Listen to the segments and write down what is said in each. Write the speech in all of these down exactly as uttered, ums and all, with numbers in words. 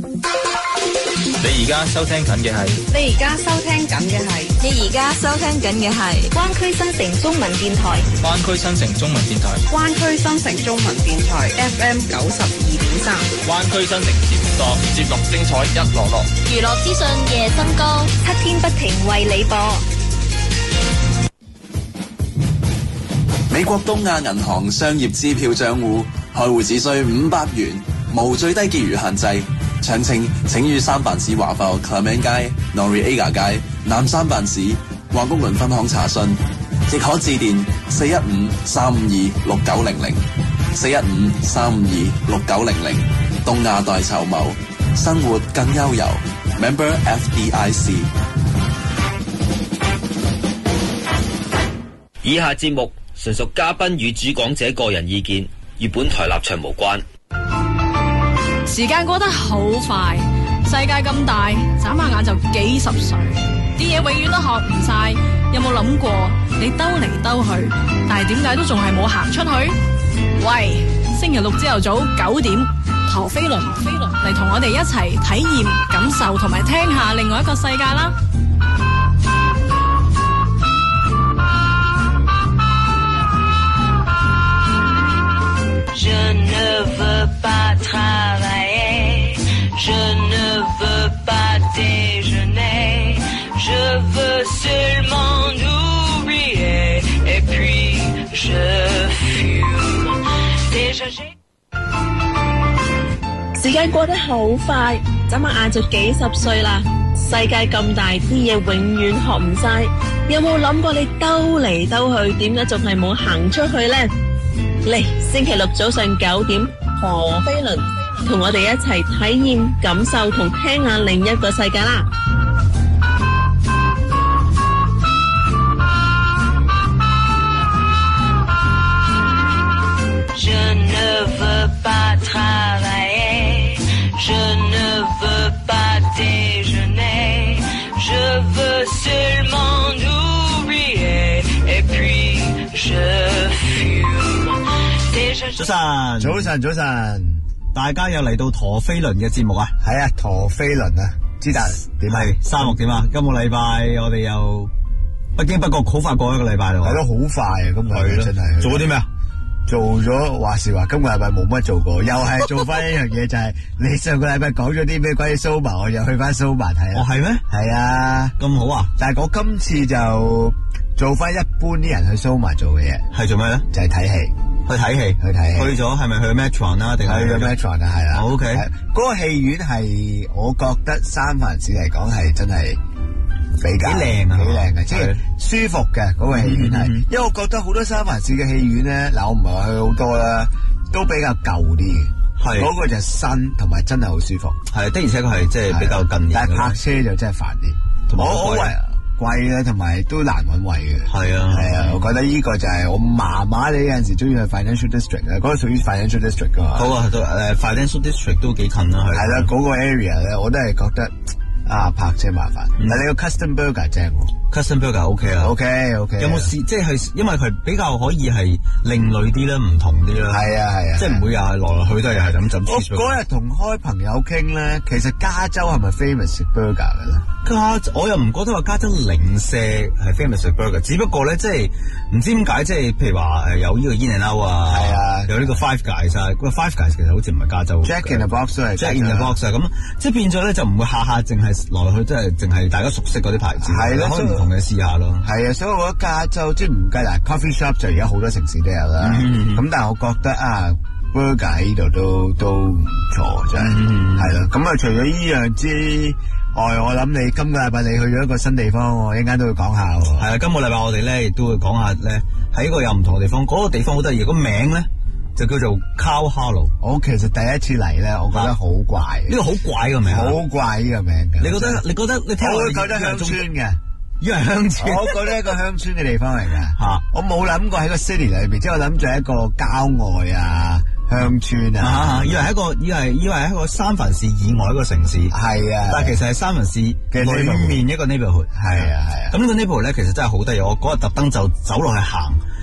你而家收聽緊嘅係， 你而家收聽緊嘅係， 你而家收聽緊嘅係灣區新城中文電台， 灣區新城中文電台， 灣區新城中文電台 F M 九十二點三， 灣區新城節目多，節目精彩一樂樂， 娛樂資訊夜深高，七天不停為你播。 美國東亞銀行商業支票賬戶開戶只需五百元，無最低結餘限制。詳情請於三藩市華埠 Clement 街、Noriega 街、南三藩市華公倫分行查詢，亦可致電四一五三五二六九零零、四一五三五二六九零零。東亞代籌謀，生活更悠遊。Member F D I C。 以下節目純屬嘉賓與主講者個人意見，與本台立場無關。 時間過得好快，世界咁大，眨下眼就幾十歲，啲嘢永遠都學唔晒。有冇諗過你兜嚟兜去，但係點解都仲係冇行出去？喂，星期六朝頭早九點，陀飛輪飛輪嚟同我哋一齊體驗、感受同埋聽下另外一個世界啦！ Je ne veux pas travailler, je ne veux pas déjeuner, je veux seulement oublier, et puis je fume. Déjà j'ai 時間過得好快，眨下眼就幾十歲啦。世界咁大，啲嘢永遠學唔晒。有冇諗過你兜嚟兜去，點解仲係冇行出去呢？嚟星期六早上九點，陀飛輪同我哋一齊體驗、感受同聽下另一個世界啦！ 早晨，早晨，早晨，大家又嚟到陀飛輪嘅節目啊！ 係啊，陀飛輪啊，知達點係沙漠點啊？今個禮拜我哋又不經不覺好快過一個禮拜咯， 係咯，好快啊！今個禮拜真係做咗啲咩啊？ 做咗話時話，今個禮拜冇乜做過，又係做翻一樣嘢，就係你上個禮拜講咗啲咩關於蘇麻，我又去翻蘇麻睇啦。 哦，係咩？ 係啊， 咁好啊！ 但係我今次就做翻一般啲人去蘇麻做嘅嘢， 係做咩咧？ 就係睇戲。 去睇戲， 去睇戲， 去咗係咪去 Metron 啊？定係去咗 Metron 啊？係啦。 O K， 嗰個戲院係我覺得三藩市嚟講係真係比較幾靚啊， 幾靚嘅，即係舒服嘅嗰個戲院係。因為我覺得好多三藩市嘅戲院咧，嗱我唔係話去好多啦，都比較舊啲嘅。係嗰個就新，同埋真係好舒服。 係的，而且確係即係比較近年。 但係泊車就真係煩啲，同埋好貴。貴咧，同埋都難揾位嘅。係啊，係啊，我覺得呢個就係我麻麻地有陣時中意去 Financial District 咧，嗰個屬於 Financial District 噶嘛。好啊，都誒 Financial District 都幾近啦，係。係啦，嗰個 area 咧，我都係覺得啊泊車麻煩。但係你個 Custom Burger 正喎。Custom Burger OK 啊 ，OK OK。有冇試？即係因為佢比較可以係另類啲啦，唔同啲啦。係啊係啊，即係唔會又係來來去都係係咁浸。我嗰日同開朋友傾咧，其實加州係咪 famous 食 burger 嘅咧？加我又唔覺得話加州零舍係 famous 食 burger， 只不過咧即係唔知點解，即係譬如話誒有呢個 In and Out 啊，係啊，有呢個 Five Guys 啊，個 Five Guys 其實好似唔係加州。Jack in the Box 都係 Jack in the Box 啊，咁即係變咗咧就唔會下下淨係來去，即係淨係大家熟悉嗰啲牌子。係咯，可以唔同嘅試下咯。係啊，所以我覺得加州即係唔計嗱 coffee shop 就而家好多城市都有啦。咁、嗯嗯、但係我覺得啊 burger 喺呢度都都唔錯，真係係咯。咁啊、嗯、除咗呢樣之外，我諗你今個禮拜你去咗一個新地方，一陣間都會講下。係啊，今個禮拜我哋咧亦都會講下咧喺一個有唔同嘅地方，嗰、那個地方好得意，個名咧就叫做 Cow Hollow。我其實第一次嚟咧，我覺得好怪。呢、啊這個好怪嘅名，好怪呢個名嘅。你覺得？你覺得？你聽我覺得鄉村嘅。以為鄉村，我覺得一個鄉村嘅地方嚟嘅。吓，我冇諗過喺個 city 裏邊，即係我諗住喺一個郊外啊、鄉村啊，啊以為係一個，以為以為係一個三藩市以外一個城市。係啊，但係其實係三藩市嘅裏面一個 neighborhood。係啊係啊。咁呢個 neighborhood 咧，其實真係好得意。我嗰日特登就走落去行，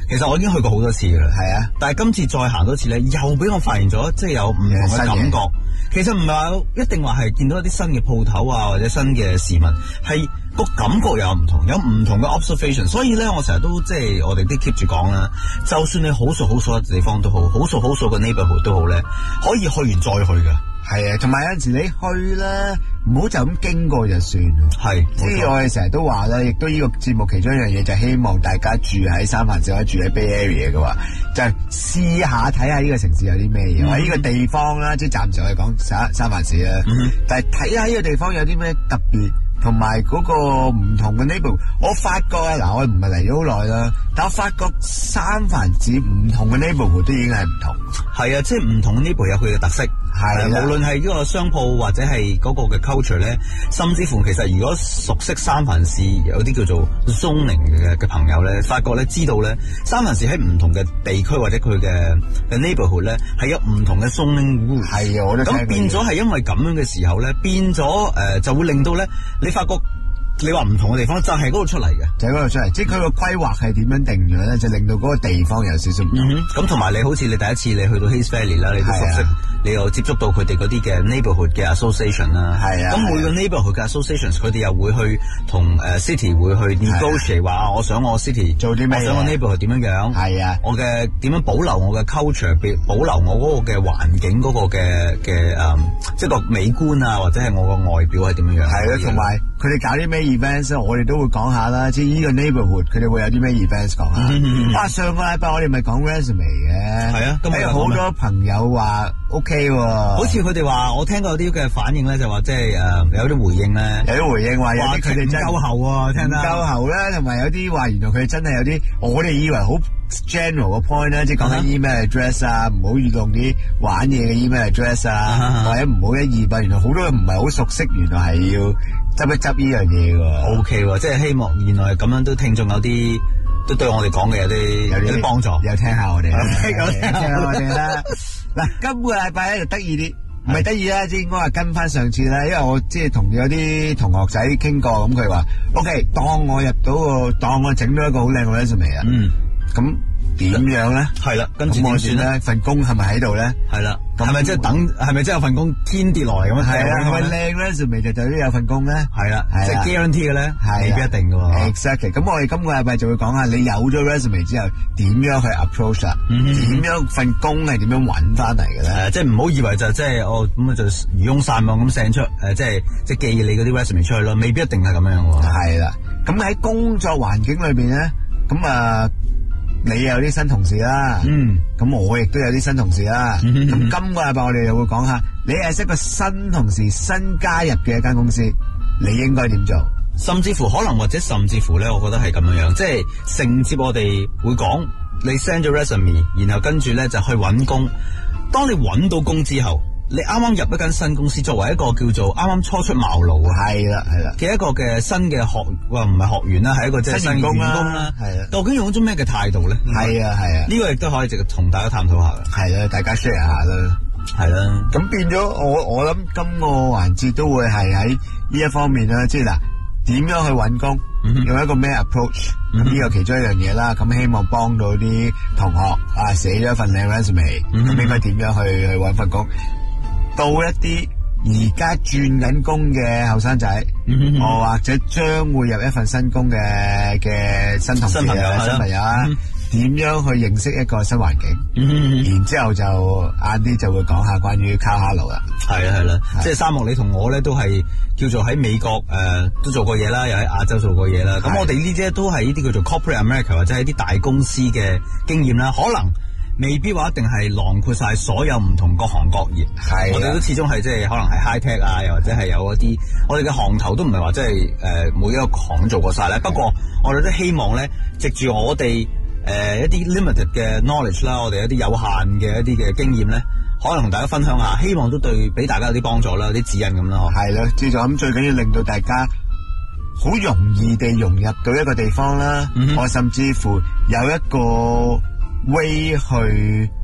其實我已經去過好多次噶啦，係啊，但係今次再行多次咧，又俾我發現咗，即係有唔同嘅感覺。其實唔係話一定話係見到一啲新嘅鋪頭啊，或者新嘅事物，係個感覺又唔同，有唔同嘅 observation。所以咧，我成日都即係我哋啲 keep 住講啦，就算你好熟好熟嘅地方都好，好熟好熟嘅 neighborhood 都好咧，可以去完再去噶。 係啊，同埋有陣時你去咧，唔好就咁經過就算。係，即係我哋成日都話咧，亦都呢個節目其中一樣嘢就係希望大家住喺三藩市或者住喺 Bay Area 嘅話，就係試下睇下呢個城市有啲咩嘢，或者呢個地方啦，即係暫時我哋講三三藩市啦，嗯、但係睇下呢個地方有啲咩特別。同埋嗰個唔同嘅 neighborhood，我發覺啊，嗱我唔係嚟咗好耐啦，但我發覺三藩市唔同嘅 neighborhood 都已經係唔同。係啊，即係唔同 neighborhood 有佢嘅特色。係，無論係呢個商鋪或者係嗰個嘅 culture 咧，甚至乎其實如果熟悉三藩市有啲叫做 zoning 嘅嘅朋友咧，發覺咧知道咧，三藩市喺唔同嘅地區或者佢嘅嘅 neighborhood 咧係有唔同嘅 zoning rules。係啊，我都聽過。咁變咗係因為咁樣嘅時候咧，變咗誒、呃、就會令到咧你發覺。你話唔同嘅地方就係嗰度出嚟嘅，就係嗰度出嚟，即係佢個規劃係點樣定咗咧，就令到嗰個地方有少少唔同。咁同埋你好似你第一次你去到 Hayes Valley 啦，你都熟悉，啊、你又接觸到佢哋嗰啲嘅 neighborhood 嘅 association 啦。係啊。咁每個 neighborhood 嘅 associations， 佢哋又會去同誒 city 會去 negotiate 話、啊，我想我 city 做啲咩，我想我 neighborhood 點樣樣。係啊。我嘅點樣保留我嘅 culture， 保留我嗰個嘅環境嗰個嘅嘅誒，即係個美觀啊，或者係我個外表係點樣樣。係啊，同埋佢哋搞啲咩 events， 我哋都會講下啦。即係呢個 neighborhood， 佢哋會有啲咩 events 講下。嗯、啊，上個禮拜我哋咪講 resume 嘅。係啊，咁有好多朋友話 OK 喎。好似佢哋話，我聽過有啲嘅反應咧，就話即係誒有啲回應咧，有啲回應話有啲佢哋真係唔夠喉喎，聽得唔夠喉啦，同埋有啲話原來佢哋真係有啲，我哋以為好 general 嘅 point 咧，即係講緊 email address 啊，唔好用啲玩嘢嘅 email address 啊，或者唔好一二八，原來好多人唔係好熟悉，原來係要執一執呢樣嘢喎。O K 喎，即係希望原來咁樣都聽眾有啲都對我哋講嘅有啲有啲幫助，有聽下我哋，有聽下我哋啦。嗱，今個禮拜咧就得意啲，唔係得意啦，即係應該話跟翻上次啦，因為我即係同有啲同學仔傾過，咁佢話 O K， 當我入到個，當我整到一個好靚嘅 resume 啊，嗯，咁點樣咧？係啦，跟住點算咧？份工係咪喺度咧？係啦，係咪即係等？係咪即係有份工天跌落嚟咁樣？係啊，係咪靚 resume 就代表有份工咧？係啦，即係 guarantee 嘅咧，未必一定嘅。Exactly。咁我哋今個禮拜就會講下你有咗 resume 之後點樣去 approach 啊？點樣份工係點樣揾翻嚟嘅咧？即係唔好以為就即係哦咁啊就漁翁撒網咁掟出誒，即係即係寄你嗰啲 resume 出去咯，未必一定係咁樣嘅。係啦，咁喺工作環境裏邊咧，咁啊。你有啲新同事啦，嗯，咁我亦都有啲新同事啦，咁、嗯、今個禮拜我哋又會講下，你係一個新同事新加入嘅一間公司，你應該點做？甚至乎可能或者甚至乎咧，我覺得係咁樣樣，即係承接我哋會講，你 send 咗 resume， 然後跟住咧就去揾工，當你揾到工之後。你啱啱入一間新公司，作為一個叫做啱啱初出茅廬啊，係啦係啦嘅一個嘅新嘅學，話唔係學員啦，係一個即係新員工啦，係啊，究竟用咗咩嘅態度咧？係啊係啊，呢個亦都可以直同大家探討下嘅，係啦，大家 share 下啦，係啦，咁變咗我我諗今個環節都會係喺呢一方面啦，即係嗱，點樣去揾工，嗯、用一個咩 approach，咁呢個其中一樣嘢啦，咁希望幫到啲同學啊寫咗一份靚 resume，咁應該點樣去去揾份工？到一啲而家轉緊工嘅後生仔，我或者將會入一份新工嘅嘅新同事啊、新朋友啊，點樣去認識一個新環境？然之後就晏啲就會講下關於 Car Hello 啦。係啦係啦，即係三木你同我咧都係叫做喺美國誒都做過嘢啦，又喺亞洲做過嘢啦。咁我哋呢啲都係呢啲叫做 Corporate America 或者係啲大公司嘅經驗啦，可能。未必話一定係囊括晒所有唔同各行各業，係我哋都始終係即係可能係 high tech 啊，又或者係有一啲我哋嘅行頭都唔係話即係誒每一個行做過晒咧。不過我哋都希望咧，藉住我哋誒、呃、一啲 limited 嘅 knowledge 啦，我哋一啲有限嘅一啲嘅經驗咧，可能同大家分享下，希望都對俾大家有啲幫助啦，有啲指引咁啦。係啦，知咗咁最緊要令到大家好容易地融入到一個地方啦，嗯、我甚至乎有一個。way 去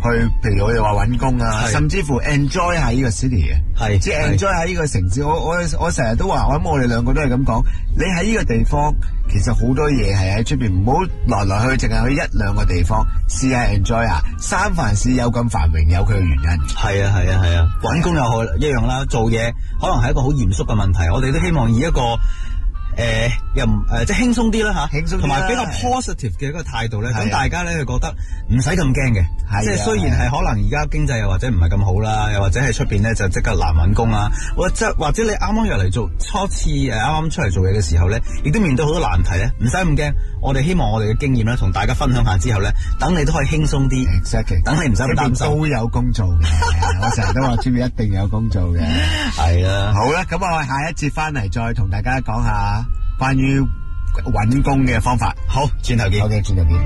去，譬如我哋話揾工啊，甚至乎 enjoy 下呢個 city 嘅， 係即係 enjoy 下呢個城市。我我我成日都話，我諗我哋兩個都係咁講。你喺呢個地方，其實好多嘢係喺出邊，唔好來來去去淨係去一兩個地方，試下 enjoy 下。三藩市有咁繁榮，有佢嘅原因。 係啊係啊係啊，揾工又好一樣啦，做嘢可能係一個好嚴肅嘅問題，我哋都希望以一個。誒、呃，又唔誒、呃，即係輕鬆啲啦吓，輕鬆啲，同埋比較 positive 嘅一個態度咧，咁大家咧就覺得唔使咁驚嘅，即係雖然係可能而家經濟又或者唔係咁好啦，又或者係出邊咧就即刻難揾工啊，或者或者你啱啱入嚟做初次誒啱啱出嚟做嘢嘅時候咧，亦都面對好多難題咧，唔使咁驚，我哋希望我哋嘅經驗咧同大家分享下之後咧，等你都可以輕鬆啲 ，exactly， 等你唔使咁擔心， 都有工做嘅，我成日都話出邊一定有工做嘅， 係啦， 好啦，咁我下一節翻嚟再同大家講下。關於揾工嘅方法， 好，轉頭見。 好嘅，轉頭見。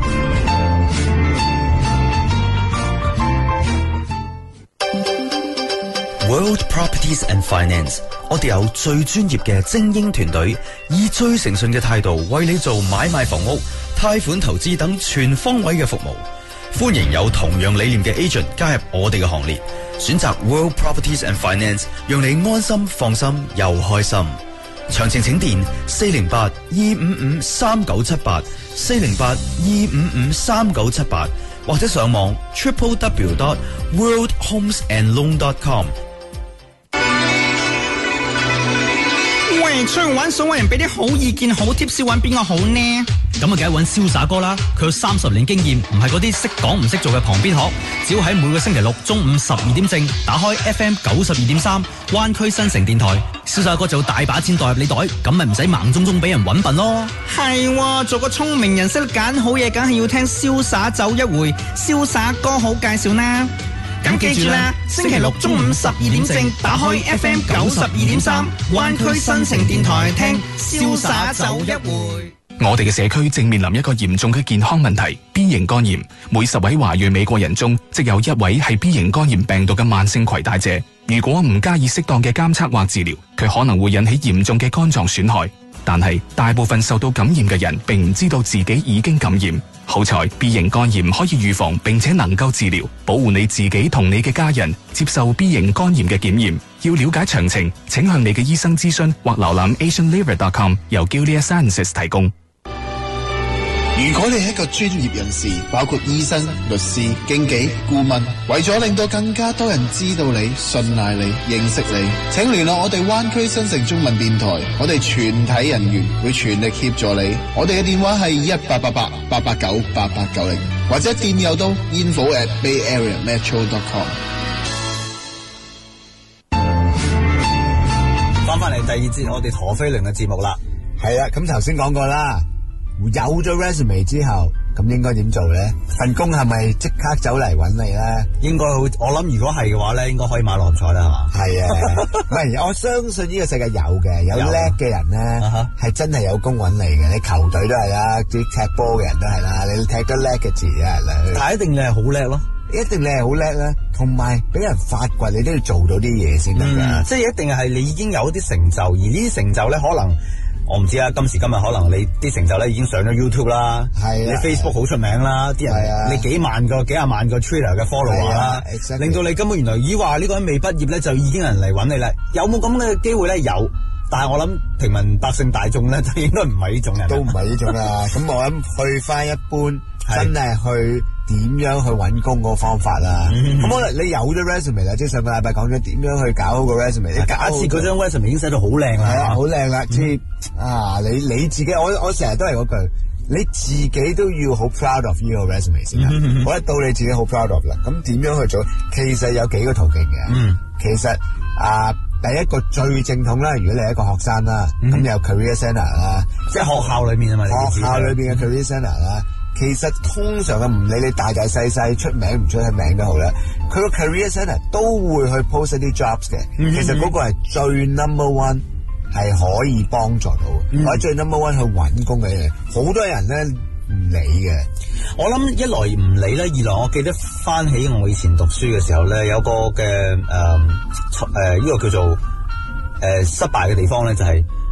World Properties and Finance， 我哋有最專業嘅精英團隊，以最誠信嘅態度為你做買賣房屋、貸款投資等全方位嘅服務。歡迎有同樣理念嘅 agent 加入我哋嘅行列，選擇 World Properties and Finance， 讓你安心、放心又開心。詳情請電四零八二五五三九七八，四零八二五五三九七八，或者上網 triple w dot world homes and loan dot com。 喂，出去玩想揾人俾啲好意見、好 tips， 揾邊個好呢？咁啊，梗係揾瀟灑哥啦！佢有三十年經驗，唔係嗰啲識講唔識做嘅旁邊學。只要喺每個星期六中午十二點正打開 F M 九十二點三灣區新城電台，瀟灑哥就有大把錢袋入你袋，咁咪唔使盲中中俾人揾笨咯。係，做個聰明人識得揀好嘢，梗係要聽瀟灑走一回，瀟灑哥好介紹啦。咁記住啦，星期六中午十二點正打開 F M 九十二點三灣區新城電台，聽瀟灑走一回。 我哋嘅社區正面臨一個嚴重嘅健康問題 ，B 型肝炎。每十位華裔美國人中，即有一位係 B 型肝炎病毒嘅慢性攜帶者。如果唔加以適當嘅監測或治療，佢可能會引起嚴重嘅肝臟損害。但係大部分受到感染嘅人並唔知道自己已經感染。好彩 B 型肝炎可以預防並且能夠治療，保護你自己同你嘅家人。接受 B 型肝炎嘅檢驗，要了解詳情，請向你嘅醫生諮詢或瀏覽 asian liver dot com， 由 Gilead Sciences 提供。 如果你係一個專業人士，包括醫生、律師、經紀、顧問，為咗令到更加多人知道你、信賴你、認識你，請聯絡我哋灣區新城中文電台，我哋全體人員會全力協助你。我哋嘅電話係一八八八八八九八八九零，或者電郵到 info at bay area metro dot com。 翻翻嚟第二節我哋陀飛輪嘅節目啦， 係啦，咁頭先講過啦。有咗 resume 之後，咁應該點做咧？份工係咪即刻走嚟揾你咧？ 應該好，我諗如果係嘅話咧，應該可以買六合彩啦，係嘛？ 係啊，唔係，我相信呢個世界有嘅，有叻嘅人咧，係、uh-huh. 真係有工揾你嘅。你球隊都係啦，啲踢波嘅人都係啦，你踢得叻嘅字啊， 但係一定你係好叻咯， 一定你係好叻啦，同埋俾人發掘，你都要做到啲嘢先得噶。 即係一定係你已經有啲成就，而呢啲成就咧可能。我唔知啊，今時今日可能你啲成就咧已經上咗 YouTube 啦，係你 Facebook 好出名啦，啲人你幾萬個、幾廿萬個 Twitter 嘅 follower 啦，令到你根本原來以話呢個人未畢業咧就已經有人嚟揾你啦。有冇咁嘅機會咧？有，但係我諗平民百姓大眾咧就應該唔係呢種人， 都唔係呢種啊。咁我諗去翻一般真係去點樣去揾工個方法啊。咁可能你有咗 resume 啦，即係上個禮拜講咗點樣去搞好個 resume。你假設嗰張 resume 已經寫到好靚啦， 係啊，好靚啦，即係啊，你你自己，我我成日都係嗰句，你自己都要好 proud of 呢個 resume 先啦。我一到你自己好 proud of 啦，咁點樣去做？其實有幾個途徑嘅。嗯，其實啊，第一個最正統啦，如果你係一個學生啦，咁、嗯、有 career center 啦， 即係學校裏面啊嘛， 學校裏邊嘅 career center 啦。其實通常嘅唔理你大大細細出名唔出名都好啦，佢個 career center 都會去 post 一啲 jobs 嘅。嗯、其實嗰個係最 number one 係可以幫助到，嗯、或者最 number one 去揾工嘅嘢。好多人咧唔理嘅。 我諗一來唔理咧，二來我記得翻起我以前讀書嘅時候咧，有個嘅誒誒呢個叫做誒、呃、失敗嘅地方咧，就係、是。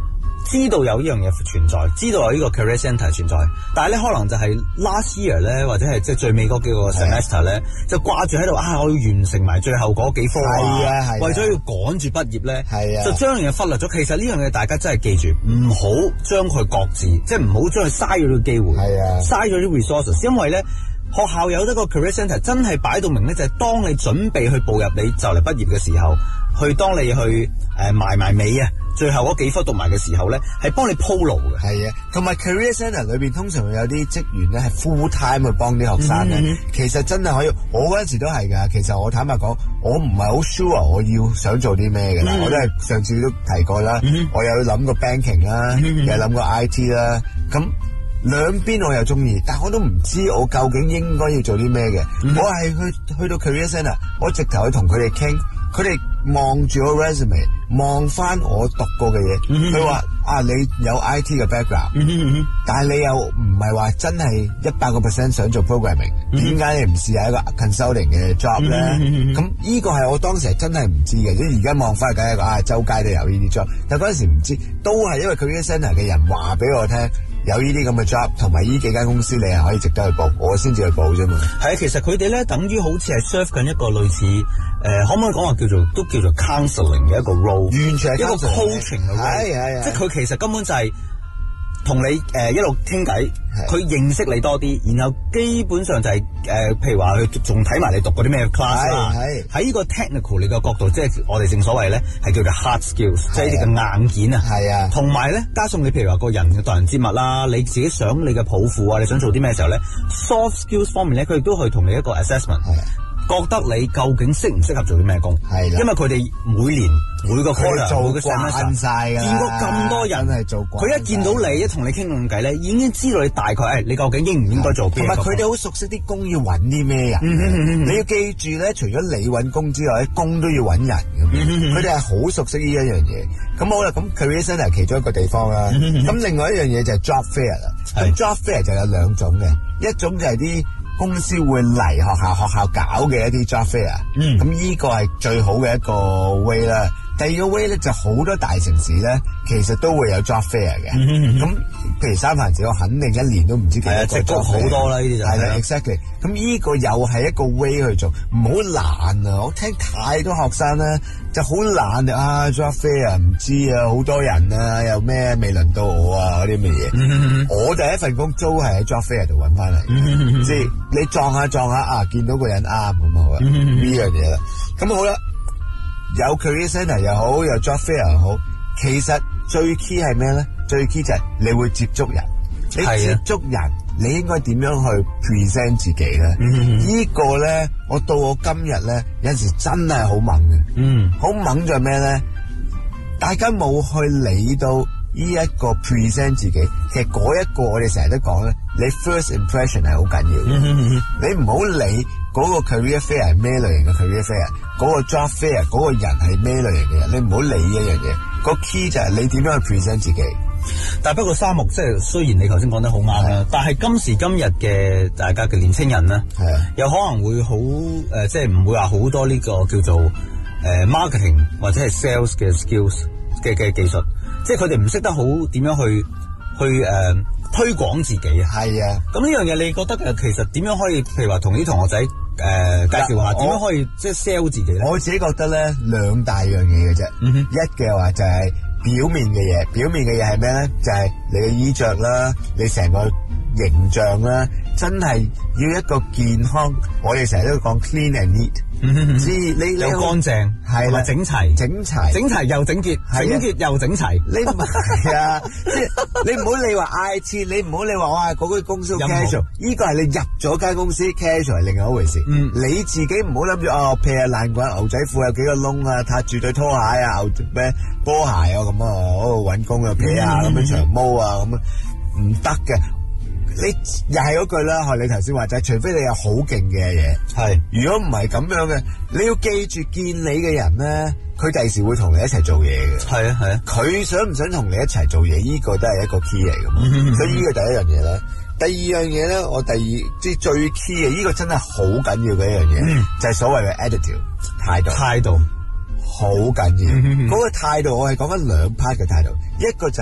知道有呢樣嘢存在，知道有呢個 career centre 存在，但係咧可能就係 last year 咧，或者係即係最尾嗰幾個 semester 咧，就掛住喺度啊！我要完成埋最後嗰幾科啊， 係啊係啊為咗要趕住畢業咧， 係啊， 就將樣嘢忽略咗。其實呢樣嘢大家真係記住，唔好將佢擱置，即係唔好將佢嘥咗呢個機會， 係啊， 嘥咗啲 resources，因為咧。學校有得個 career centre 真係擺到明咧，就係、是、當你準備去步入你就嚟畢業嘅時候，去當你去誒、呃、埋埋尾啊，最後嗰幾科讀埋嘅時候咧，係幫你鋪路嘅。 係啊，同埋 career centre 裏邊通常會有啲職員咧係 full time 去幫啲學生咧，嗯、其實真係可以。我嗰陣時都係㗎，其實我坦白講，我唔係好 sure 我要想做啲咩嘅啦。嗯、我都係上次都提過啦，嗯、我有諗過 banking 啦，嗯、又諗過 I T 啦，咁。兩邊我又中意，但我都唔知我究竟應該要做啲咩嘅。嗯、我係去去到 career centre，我直頭去同佢哋傾，佢哋望住我 resume， 望翻我讀過嘅嘢。佢話、嗯、啊，你有 I T 嘅 background，、嗯、但係你又唔係話真係一百個 percent 想做 programming， 點解、嗯、你唔試下一個 consulting 嘅 job 咧？咁呢、嗯、個係我當時係真係唔知嘅，即係而家望翻，梗係啊，周街都有呢啲 job，但嗰陣時唔知，都係因為 career centre 嘅人話俾我聽。有呢啲咁嘅 job，同埋呢幾間公司，你係可以值得去報，我先至去報啫嘛。 係啊，其實佢哋咧等於好似係 serve 緊一個類似誒、呃，可唔可以講話叫做都叫做 counselling 嘅一個 role， 完全係一個 coaching 嘅 role，係係係，即係佢其實根本就係、是。同你誒、呃、一路傾偈，佢認識你多啲，然後基本上就係、是、誒、呃，譬如話佢仲睇埋你讀過啲咩 class 啦。喺呢個 technical 你個角度，即係我哋正所謂咧係叫做 hard skills，即係呢個硬件啊。係啊，同埋咧加上你譬如話個人嘅待人接物啦，你自己想你嘅抱負啊，你想做啲咩時候咧 ，soft skills 方面咧，佢亦都可以同你一個 assessment。覺得你究竟適唔適合做啲咩工？係啦，因為佢哋每年每個 quarter 做嘅慣晒㗎，見過咁多人係做慣，佢一見到你一同你傾兩偈咧，已經知道你大概誒，你究竟應唔應該做邊？同埋佢哋好熟悉啲工要揾啲咩人。你要記住咧，除咗你揾工之外，啲工都要揾人咁。佢哋係好熟悉呢一樣嘢。咁好啦，咁 career centre係其中一個地方啦。咁另外一樣嘢就係 job fair 啦。咁 job fair 就有兩種嘅，一種就係啲公司會嚟學校學校搞嘅一啲 job fair，咁呢、嗯、個係最好嘅一個 way 啦。第二個 way 咧就好多大城市咧，其實都會有 job fair 嘅。咁、嗯嗯、譬如三藩市，我肯定一年都唔知幾多個 job fair，好多啦呢啲就係啦 ，exactly。咁呢個又係一個 way 去做，唔好懶啊！我聽太多學生咧就好懶啊 job fair 唔知啊，好多人啊，又咩未輪到我啊嗰啲乜嘢。嗯嗯、我第一份工都係喺 job fair 度揾翻嚟，嗯、即係你撞下撞下啊，見到個人啱咁好啊，呢、嗯、樣嘢啦。咁好啦。有 career centre 又好，有 job fair 又好，其實最 key 係咩咧？最 key 就係你會接觸人，你接觸人，你應該點樣去 present 自己咧？嗯、呢個咧，我到我今日咧，有陣時真係好猛嘅，嗯，好猛就係咩咧？大家冇去理到呢一個 present 自己，其實嗰一個我哋成日都講咧，你 first impression 係好緊要嘅，嗯、你唔好理嗰個 career fair 係咩類型嘅 career fair。嗰個 job fair 嗰個人係咩類型嘅人，你唔好理一樣嘢。個 key 就係你點樣去 present 自己。 但係不過沙木即係雖然你頭先講得好啱啦，的但係今時今日嘅大家嘅年青人咧，的有可能會好誒、呃，即係唔會話好多呢個叫做誒、呃、marketing 或者係 sales 嘅 skills 嘅嘅技術，即係佢哋唔識得好點樣去去誒、呃、推廣自己啊。係啊的，咁呢樣嘢你覺得誒其實點樣可以，譬如話同啲同學仔？誒、呃，介紹下點樣可以即係 sell 自己咧？ 我自己覺得咧，兩大樣嘢嘅啫。嗯、哼一嘅話就係表面嘅嘢，表面嘅嘢係咩咧？就係、是、你嘅衣着啦，你成個形象啦，真係要一個健康。我哋成日都講 clean and neat。知你你有乾淨係啦，整齊整齊整齊又整潔，整潔又整齊。 你唔係啊，即係你唔好理話 I T， 你唔好理話哇嗰間公司 casual， 呢個係你入咗間公司 casual 係另外一回事。嗯，你自己唔好諗住哦，劈下爛滾牛仔褲有幾個窿啊，踏住對拖鞋啊，牛咩波鞋啊咁啊，嗰度搵工啊劈啊咁樣長毛啊咁啊，唔得嘅。你又係嗰句啦，學你頭先話就係，除非你有好勁嘅嘢，係是。如果唔係咁樣嘅，你要記住見你嘅人咧，佢第時會同你一齊做嘢嘅。係啊係啊，佢想唔想同你一齊做嘢，呢、這個都係一個 key 嚟噶嘛。所以呢個第一樣嘢咧，第二樣嘢咧，我第二即係最 key 嘅，呢、這個真係好緊要嘅一樣嘢，嗯、就係所謂嘅 attitude 態度。態度好緊要，嗰、嗯、個態度我係講緊兩 part 嘅態度，一個就係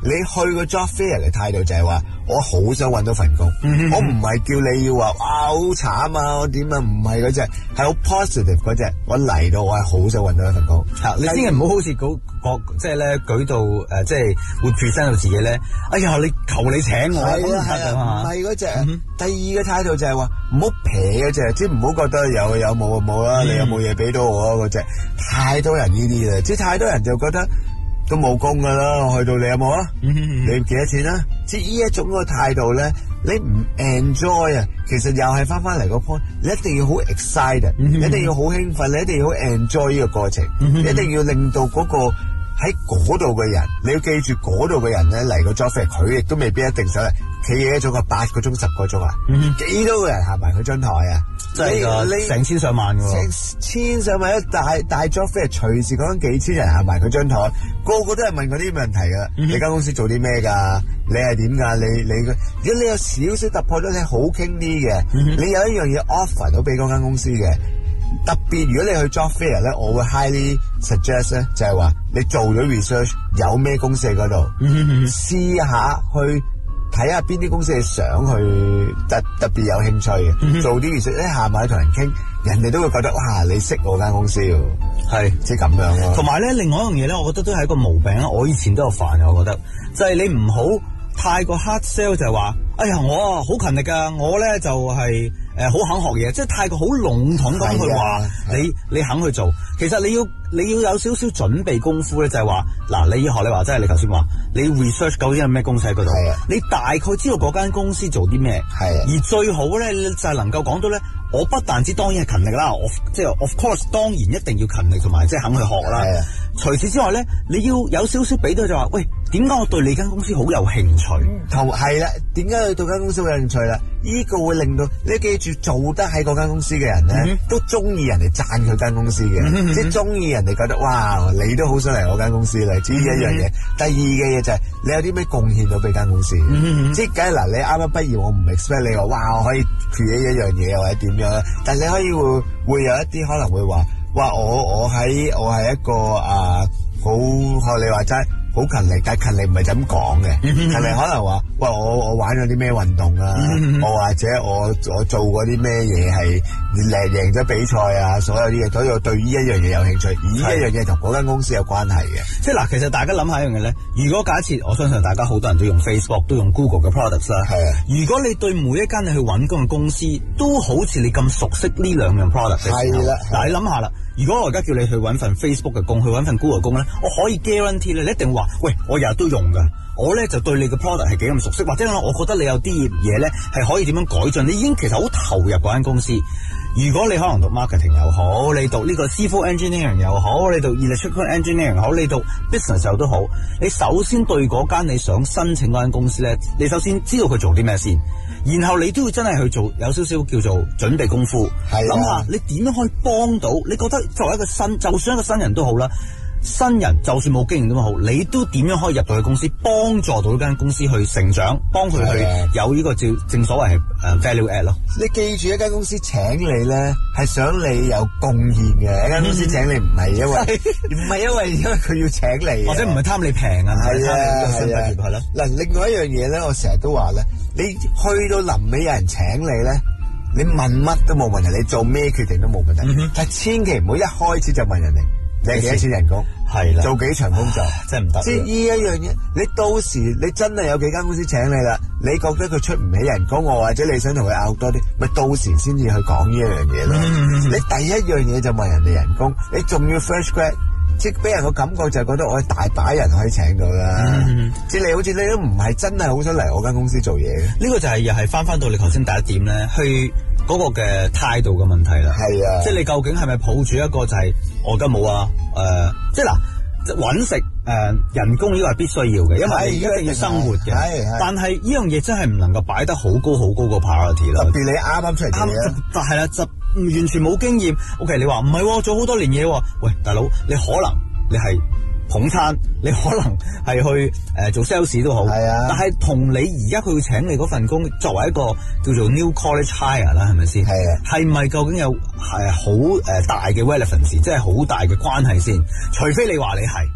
你去個 job fair 嘅態度就係話，我好想揾到份工，嗯、我唔係叫你要話哇好慘啊，我點啊，唔係嗰隻，係好 positive 嗰隻。我嚟到我係好想揾到一份工。 啊、你千祈唔好好似嗰個即係咧舉到誒、呃，即係會 present 到自己咧。哎呀，你求你請我啊，咁得啊， 唔係嗰隻。第二個態度就係話唔好撇嗰隻，即係唔好覺得有有冇就冇啦，嗯、你有冇嘢俾到我啊嗰隻。太多人呢啲啦，即係太多人就覺得。都冇工噶啦，我去到你有冇啊？你幾多錢啊？即係呢一種個態度咧，你唔 enjoy 啊，其實又係翻翻嚟個 point，你一定要好 excited，你一定要好興奮，你一定要好 enjoy 呢個過程，你一定要令到嗰個喺嗰度嘅人，你要記住嗰度嘅人咧嚟個 job fair，佢亦都未必一定想嚟，企嘢咗個八個鐘十個鐘啊，幾多個人行埋佢張台啊？ 即係個成千上萬嘅喎， 成千上萬一大大 job fair，隨時講緊幾千人行埋佢張台，個個都係問嗰啲問題噶。嗯、你間公司做啲咩噶？你係點噶？你你如果你有少少突破咗，你好傾啲嘅。嗯、你有一樣嘢 offer 到俾嗰間公司嘅，特別如果你去 job fair 咧，我會 highly suggest 咧，就係話你做咗 research， 有咩公司喺嗰度，試、嗯、下去。睇下邊啲公司係想去特特別有興趣嘅，嗯、做啲 research，一下埋同人傾，人哋都會覺得哇，你識我間公司喎，係即係咁樣咯。 同埋咧，另外一樣嘢咧，我覺得都係一個毛病啊！我以前都有犯嘅，我覺得就係、是、你唔好太過 hard sell，就係話，哎呀，我啊好勤力噶，我咧就係誒好肯學嘢，即係太過好籠統咁去話你你肯去做。其實你要你要有少少準備功夫咧，就係話嗱，你學你話齋，你頭先話你 research 究竟有咩公司喺嗰度，你大概知道嗰間公司做啲咩，而最好咧就係能夠講到咧，我不但止當然係勤力啦，我即係 of course 當然一定要勤力同埋即係肯去學啦。除此之外咧，你要有少少俾到就話，喂，點解我對你間公司好有興趣？ 同係啦，點解對間公司好有興趣啦？呢個會令到你記住做得喺嗰間公司嘅人咧，嗯、都中意人哋讚佢間公司嘅，嗯、即係中意人哋覺得哇，你都好想嚟我間公司嚟。至於一樣嘢，嗯、第二嘅嘢就係、是、你有啲咩貢獻到俾間公司，嗯、即係梗係嗱，你啱啱畢業，我唔 expect 你話哇，我可以 create 一樣嘢或者點樣，但係你可以會會有一啲可能會話，哇，我我喺我係一個啊好學你話齋。好勤力，但係勤力唔係就咁講嘅，勤力可能話，喂，我我玩咗啲咩運動啊，我或者我我做過啲咩嘢係贏贏咗比賽啊，所有啲嘢，所以我對呢一樣嘢有興趣，而呢一樣嘢同嗰間公司有關係嘅。 即係嗱，其實大家諗下一樣嘢咧，如果假設我相信大家好多人都用 Facebook， 都用 Google 嘅 products 啦，係啊。如果你對每一間你去揾工嘅公司都好似你咁熟悉呢兩樣 product 嘅時候，係啦，嗱，你諗下啦。如果我而家叫你去揾份 Facebook 嘅工，去揾份 Google 工咧，我可以 guarantee 咧，你一定話，喂，我日日都用噶，我咧就對你嘅 product 係幾咁熟悉，或者我覺得你有啲嘢咧係可以點樣改進，你已經其實好投入嗰間公司。如果你可能讀 marketing 又好，你讀呢個 civil engineering 又好，你讀 electrical engineering 又好，你讀 business 又都好，你首先對嗰間你想申請嗰間公司咧，你首先知道佢做啲咩先。然後你都要真係去做有少少叫做準備功夫，諗下你點樣可以幫到？你覺得作為一個新，就算一個新人都好啦，新人就算冇經驗都好，你都點樣可以入到去公司，幫助到呢間公司去成長，幫佢去有呢個正正所謂係誒 value add 咯。 你記住，一間公司請你咧，係想你有貢獻嘅。一間公司請你唔係因為唔係因為因為佢要請你， 或者唔係貪你平啊，係啊係啊係咯。 嗱，另外一樣嘢咧，我成日都話咧。你去到臨尾有人請你咧，你問乜都冇問題，你做咩決定都冇問題。嗯、但係千祈唔好一開始就問人哋你係幾多錢人工，係啦，做幾長工作，真係唔得。即係呢一樣嘢，你到時你真係有幾間公司請你啦，你覺得佢出唔起人工，我或者你想同佢拗多啲，咪到時先至去講呢一樣嘢咯。嗯、你第一樣嘢就問人哋人工，你仲要 fresh grad。即係俾人個感覺就係覺得我係大把人可以請到啦，嗯、即係你好似你都唔係真係好想嚟我間公司做嘢嘅。 呢個就係又係翻翻到你頭先第一點咧，去嗰個嘅態度嘅問題啦。係啊，即係你究竟係咪抱住一個就係、是、我而家冇啊？誒、呃，即係嗱，揾食誒、呃、人工呢個係必須要嘅，因為你一定要生活嘅。係但係呢樣嘢真係唔能夠擺得好高好高個 priority 啦。 特別你啱啱出嚟嘅嘢， 但係啦，就完全冇經驗。OK， 你話唔係做好多年嘢喎？喂，大佬，你可能你係捧餐，你可能係去誒、呃、做 sales 都好。係啊。但係同你而家佢要請你嗰份工，作為一個叫做 new college hire 啦，係咪先？係啊。係咪究竟有係好誒大嘅 relevance，即係好大嘅關係先？除非你話你係。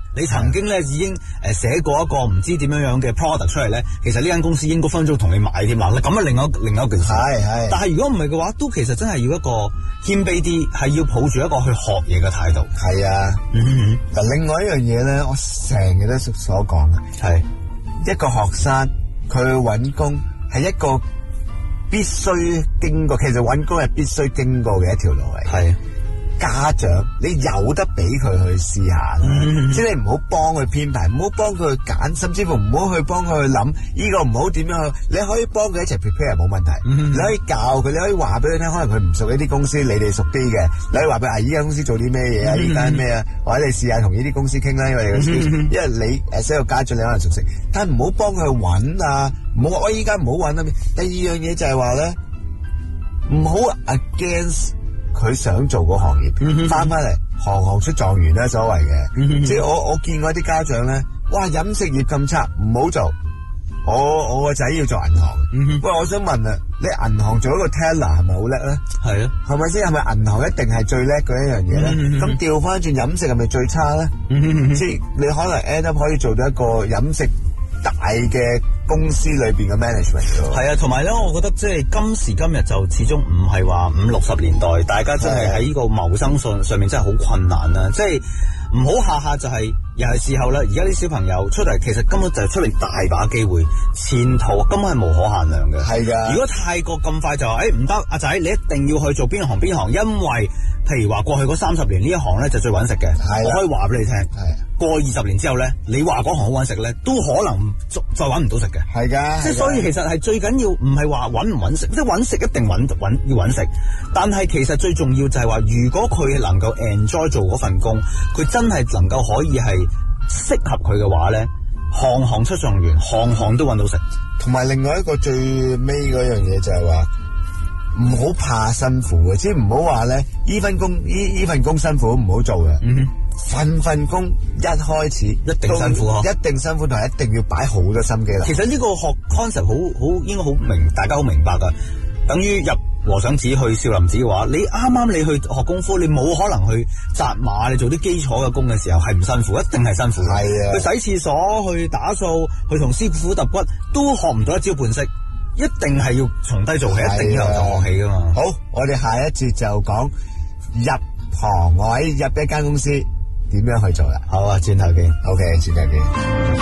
你曾經咧已經誒寫過一個唔知點樣樣嘅 product 出嚟咧，其實呢間公司應該分分鐘同你買添啦。咁啊，另外另外一件事。 係係。 但係如果唔係嘅話，都其實真係要一個謙卑啲，係要抱住一個去學嘢嘅態度。 係啊。嗯嗱，另外一樣嘢咧，我成日都所講嘅係一個學生佢去揾工係一個必須經過，其實揾工係必須經過嘅一條路嚟。係。家長，你有得俾佢去試下，嗯、即係你唔好幫佢編排，唔好幫佢去揀，甚至乎唔好去幫佢去諗呢個唔好點樣去。你可以幫佢一齊 prepare 冇問題，嗯、你可以教佢，你可以話俾佢聽，可能佢唔熟呢啲公司，你哋熟啲嘅，你可以話俾佢啊，依間公司做啲咩嘢啊，呢間咩啊，或者你試下同呢啲公司傾啦，因為你、嗯、因為你誒，所有家長你可能熟悉，但係唔好幫佢揾啊，唔好話我依家唔好揾啊。第二樣嘢就係話咧，唔好 against。佢想做個行業，翻翻嚟行行出狀元咧，所謂嘅，嗯、即係我我見過啲家長咧，哇飲食業咁差，唔好做，我我個仔要做銀行，嗯、喂，我想問啊，你銀行做一個 teller 係咪好叻咧？係啊，係咪先？係咪銀行一定係最叻嗰一樣嘢咧？咁調翻轉飲食係咪最差咧？嗯、即係你可能 end up 可以做到一個飲食大嘅公司裏邊嘅 management 咯，係啊，同埋咧，我覺得即係今時今日就始終唔係話五六十年代，大家真係喺呢個謀生上上面真係好困難啦，即係唔好下下就係、是、又係時候啦。而家啲小朋友出嚟，其實根本就係出嚟大把機會，前途根本係無可限量嘅。係噶，如果太過咁快就話，誒唔得，阿仔你一定要去做邊行邊行，因為譬如話過去嗰三十年呢一行咧就最揾食嘅，我可以話俾你聽。係。過二十年之後咧，你話嗰行好揾食咧，都可能再揾唔到食嘅。係噶，即係所以其實係最緊要唔係話揾唔揾食，即係揾食一定揾揾要揾食，但係其實最重要就係話，如果佢能夠 enjoy 做嗰份工，佢真係能夠可以係適合佢嘅話咧，行行出狀元，行行都揾到食。同埋另外一個最尾嗰樣嘢就係話，唔好怕辛苦嘅，即係唔好話咧呢份工呢呢份工辛苦唔好做嘅。嗯份份工一開始一定辛苦嗬，一定辛苦，同埋一定要擺好多心機啦。其實呢個學 concept 好好應該好明，大家好明白噶。等於入和尚寺去少林寺嘅話，你啱啱你去學功夫，你冇可能去紮馬，你做啲基礎嘅工嘅時候係唔辛苦，一定係辛苦。係啊，去洗廁所、去打掃、去同師傅揼骨，都學唔到一招半式，一定係要從低做起，一定要由頭學起噶嘛。好，我哋下一節就講入行，我喺入一間公司。點樣去做啦？好啊，轉頭見。OK， 轉頭見。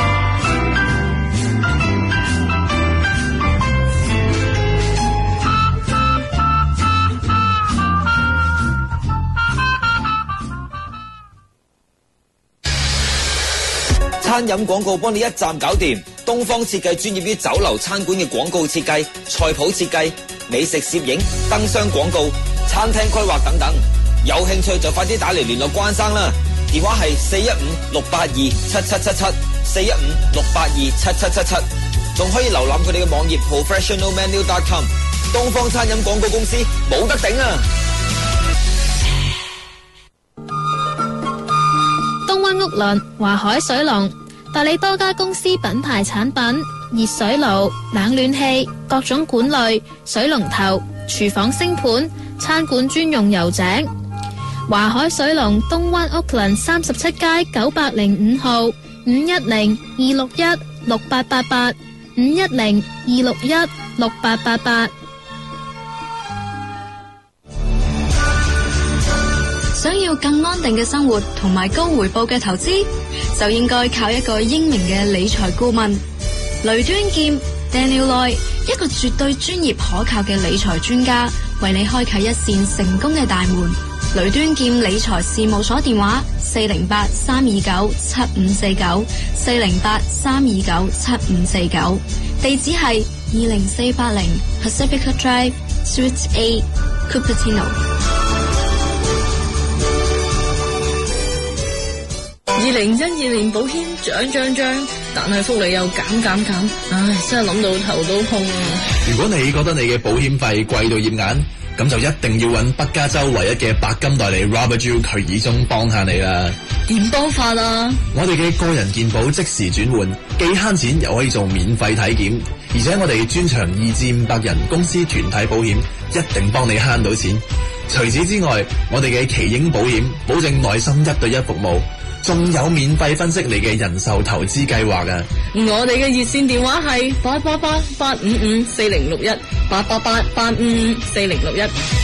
餐飲廣告幫你一站搞掂，東方設計專業於酒樓餐館嘅廣告設計、菜譜設計、美食攝影、燈箱廣告、餐廳規劃等等。有興趣就快啲打嚟聯絡關生啦！電話係四一五六八二七七七七，四一五六八二七七七七，仲可以瀏覽佢哋嘅網頁 professional menu dot com。東方餐飲廣告公司冇得頂啊！ 東灣屋崙華海水龍代理多家公司品牌產品，熱水爐、冷暖氣、各種管類、水龍頭、廚房星盤、餐館專用油井。華海水龍東灣屋崙三十七街九百零五號，五一零二六一六八八八，五一零二六一六八八八。 想要更安定嘅生活同埋高回報嘅投資，就應該靠一個英明嘅理財顧問雷端劍 Daniel Loy， 一個絕對專業可靠嘅理財專家，為你開啟一扇成功嘅大門。雷端劍理財事務所電話：四零八三二九七五四九，四零八三二九七五四九。地址係二零四八零 Pacifica Drive Suite A Cupertino。 二零一二年保險漲漲漲，但係福利又減減減，唉，真係諗到頭都痛啊！ 如果你覺得你嘅保險費貴到驗眼，咁就一定要揾北加州唯一嘅白金代理 Robert Jill 佢以中幫下你啦。 點幫法啊？ 我哋嘅個人健保即時轉換，既慳錢又可以做免費體檢，而且我哋專長二至五百人公司團體保險，一定幫你慳到錢。除此之外，我哋嘅奇英保險保證耐心一對一服務， 仲有免費分析你嘅人壽投資計劃㗎。 我哋嘅熱線電話係八八八八五五四零六一八八八八五五四零六一。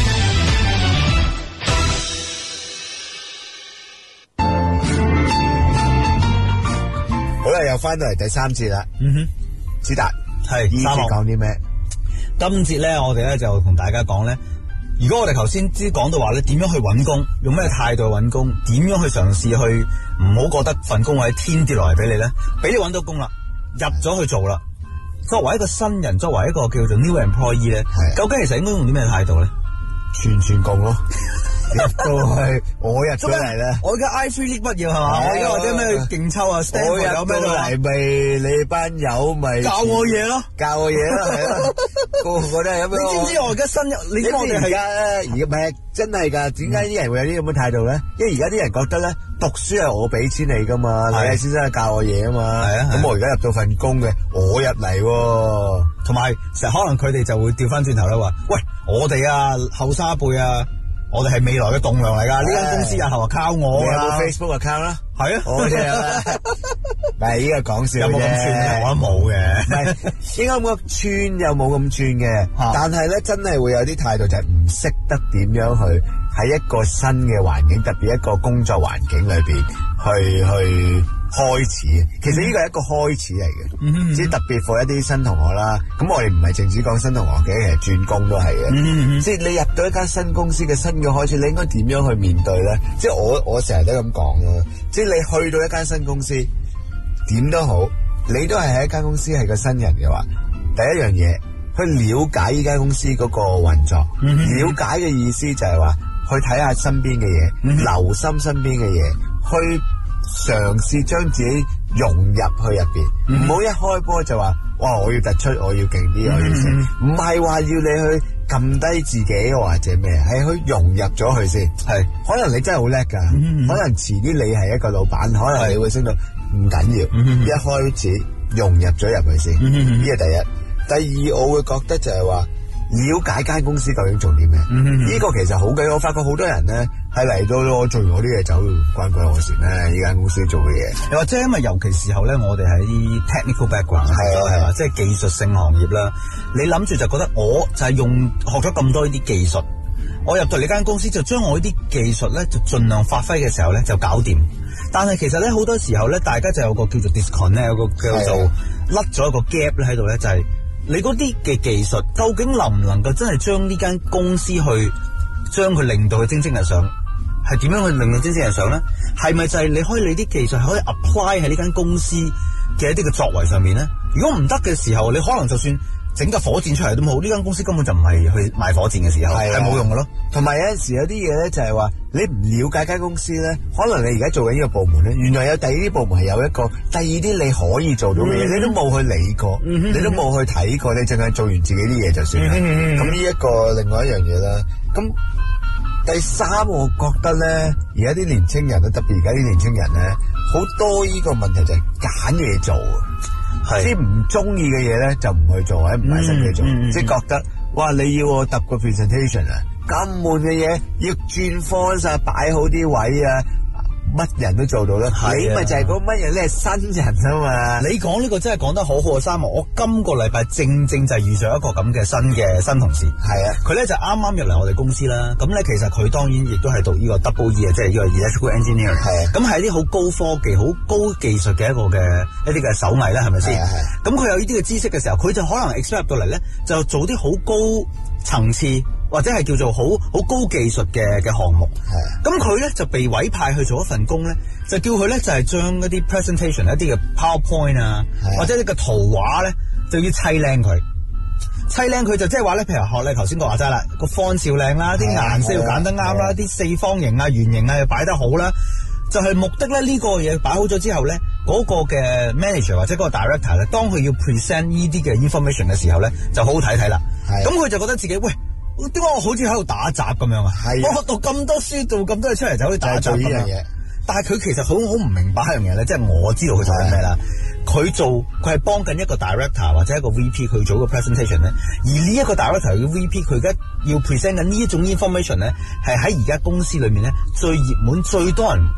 好啦，又翻到嚟第三節啦。 嗯哼， 子達係呢節講啲咩？ 今節咧，我哋咧就同大家講咧，如果我哋頭先知講到話咧，點樣去揾工，用咩態度去揾工，點樣去嘗試去唔好覺得份工喺天跌落嚟俾你咧，俾你揾到工啦，入咗去做啦。作為一個新人，作為一個叫做 new employee 咧，究竟其實應該用啲咩態度咧？ 全全共咯。入到去，我入咗嚟咧。 我而家 I three 畢業係嘛？我而家或者咩勁抽啊 ，Stanford 有咩都嚟咪你班友咪教我嘢咯， 教我嘢咯，係咯，個個都係咁樣。你知唔知我而家新入？你知我哋而家咧，而家唔係真係㗎？點解啲人會有啲咁嘅態度咧？因為而家啲人覺得咧，讀書係我俾錢你㗎嘛，你係先生係教我嘢啊嘛。係啊，咁我而家入到份工嘅，我入嚟喎， 同埋成日可能佢哋就會調翻轉頭啦，話喂，我哋啊後生一輩啊。我哋係未來嘅棟梁嚟噶，呢間公司日後啊靠我啊！ 你有冇 Facebook account 啦？ 係啊， 我哋啊，唔係依個講笑啫。 有冇咁串？我都冇嘅。 唔係，應該咁串又冇咁串嘅，但係咧真係會有啲態度就係唔識得點樣去喺一個新嘅環境，特別一個工作環境裏邊去去。開始，其實呢個係一個開始嚟嘅，嗯、即係特別 for 一啲新同學啦。咁我哋唔係淨止講新同學嘅，其實轉工都係嘅。嗯、即係你入到一間新公司嘅新嘅開始，你應該點樣去面對咧？即係我我成日都咁講咯。即係你去到一間新公司，點都好，你都係喺一間公司係個新人嘅話，第一樣嘢去了解呢間公司嗰個運作。嗯、了解嘅意思就係話去睇下身邊嘅嘢，嗯、留心身邊嘅嘢，去。嘗試將自己融入去入邊，唔好、嗯、一開波就話哇我要突出，我要勁啲，我要成，唔係話要你去撳低自己或者咩，係去融入咗去先。係，可能你真係好叻噶，嗯、可能遲啲你係一個老闆，可能你會升到唔緊要，嗯、一開始融入咗入去先，呢個、嗯、第一。第二，我會覺得就係話了解間公司究竟做啲咩，呢、嗯、個其實好嘅。我發覺好多人咧。係嚟到咯，做完我啲嘢走，關鬼我事咩？呢間公司做嘅嘢， 又或者因為尤其時候咧，我哋係啲 technical background，係啊係啊，即係技術性行業啦。你諗住就覺得我就係用學咗咁多呢啲技術，我入到你間公司就將我呢啲技術咧就盡量發揮嘅時候咧就搞掂。但係其實咧好多時候咧，大家就有個叫做 disconnect，有個叫做甩咗一個 gap 咧喺度咧，就係、是、你嗰啲嘅技術究竟能唔能夠真係將呢間公司去將佢令到佢蒸蒸日上？係點樣去令到真正人上咧？係咪就係你可以你啲技術係可以 apply 喺呢間公司嘅一啲嘅作為上面咧？如果唔得嘅時候，你可能就算整架火箭出嚟都冇，呢間公司根本就唔係去賣火箭嘅時候，係冇用嘅咯。 同埋有陣時有啲嘢咧，就係話你唔了解間公司咧，可能你而家做緊呢個部門咧，原來有第二啲部門係有一個第二啲你可以做到嘅嘢，嗯、你都冇去理過，嗯、哼你都冇去睇過，你淨係做完自己啲嘢就算啦。咁呢一個另外一樣嘢啦，咁。第三，我覺得咧，而家啲年青人咧，特別而家啲年青人咧，好多呢個問題就係揀嘢做啊，即係唔中意嘅嘢咧就唔去做，或者唔係識去做，嗯嗯、即係覺得哇你要我揼個 presentation 啊，咁悶嘅嘢要轉方晒，擺好啲位啊。乜人都做到啦，啊、你咪就係嗰乜人咧，係新人啊嘛。 你講呢個真係講得好好啊，三毛。我今個禮拜正正就係遇上一個咁嘅新嘅新同事。係啊，佢咧就啱啱入嚟我哋公司啦。咁咧其實佢當然亦都係讀呢個 double E 啊，即係呢個 electrical engineering。係啊，咁係啲好高科技、好高技術嘅一個嘅一啲嘅手藝啦，係咪先？係啊係。咁佢有呢啲嘅知識嘅時候，佢就可能 expect 到嚟咧，就做啲好高層次。或者係叫做好好高技術嘅嘅項目，咁佢咧就被委派去做一份工咧，就叫佢咧就係、是、將一啲 presentation 一啲嘅 PowerPoint 啊，或者呢個圖畫咧就要砌靚佢，砌靚佢就即係話咧，譬如學你頭先講話齋啦，個 font 要靚啦，啲顏色要揀得啱啦，啲四方形啊、圓形啊要擺得好啦，就係、是、目的咧呢、這個嘢擺好咗之後咧，嗰、那個嘅 manager 或者嗰個 director 咧，當佢要 present 呢啲嘅 information 嘅時候咧，就好好睇睇啦。咁佢就覺得自己喂。點解我好似喺度打雜咁樣啊？係啊，我讀咁多書，做咁多嘢出嚟就好似打雜咁樣。但係佢其實好好唔明白一樣嘢咧，即係我知道佢做緊咩啦。佢做佢係幫緊一個 director 或者一個 V P 佢做個 presentation 咧。而呢一個 director 嘅 V P 佢而家要 present 緊呢一種 information 咧，係喺而家公司裏面咧最熱門、最多人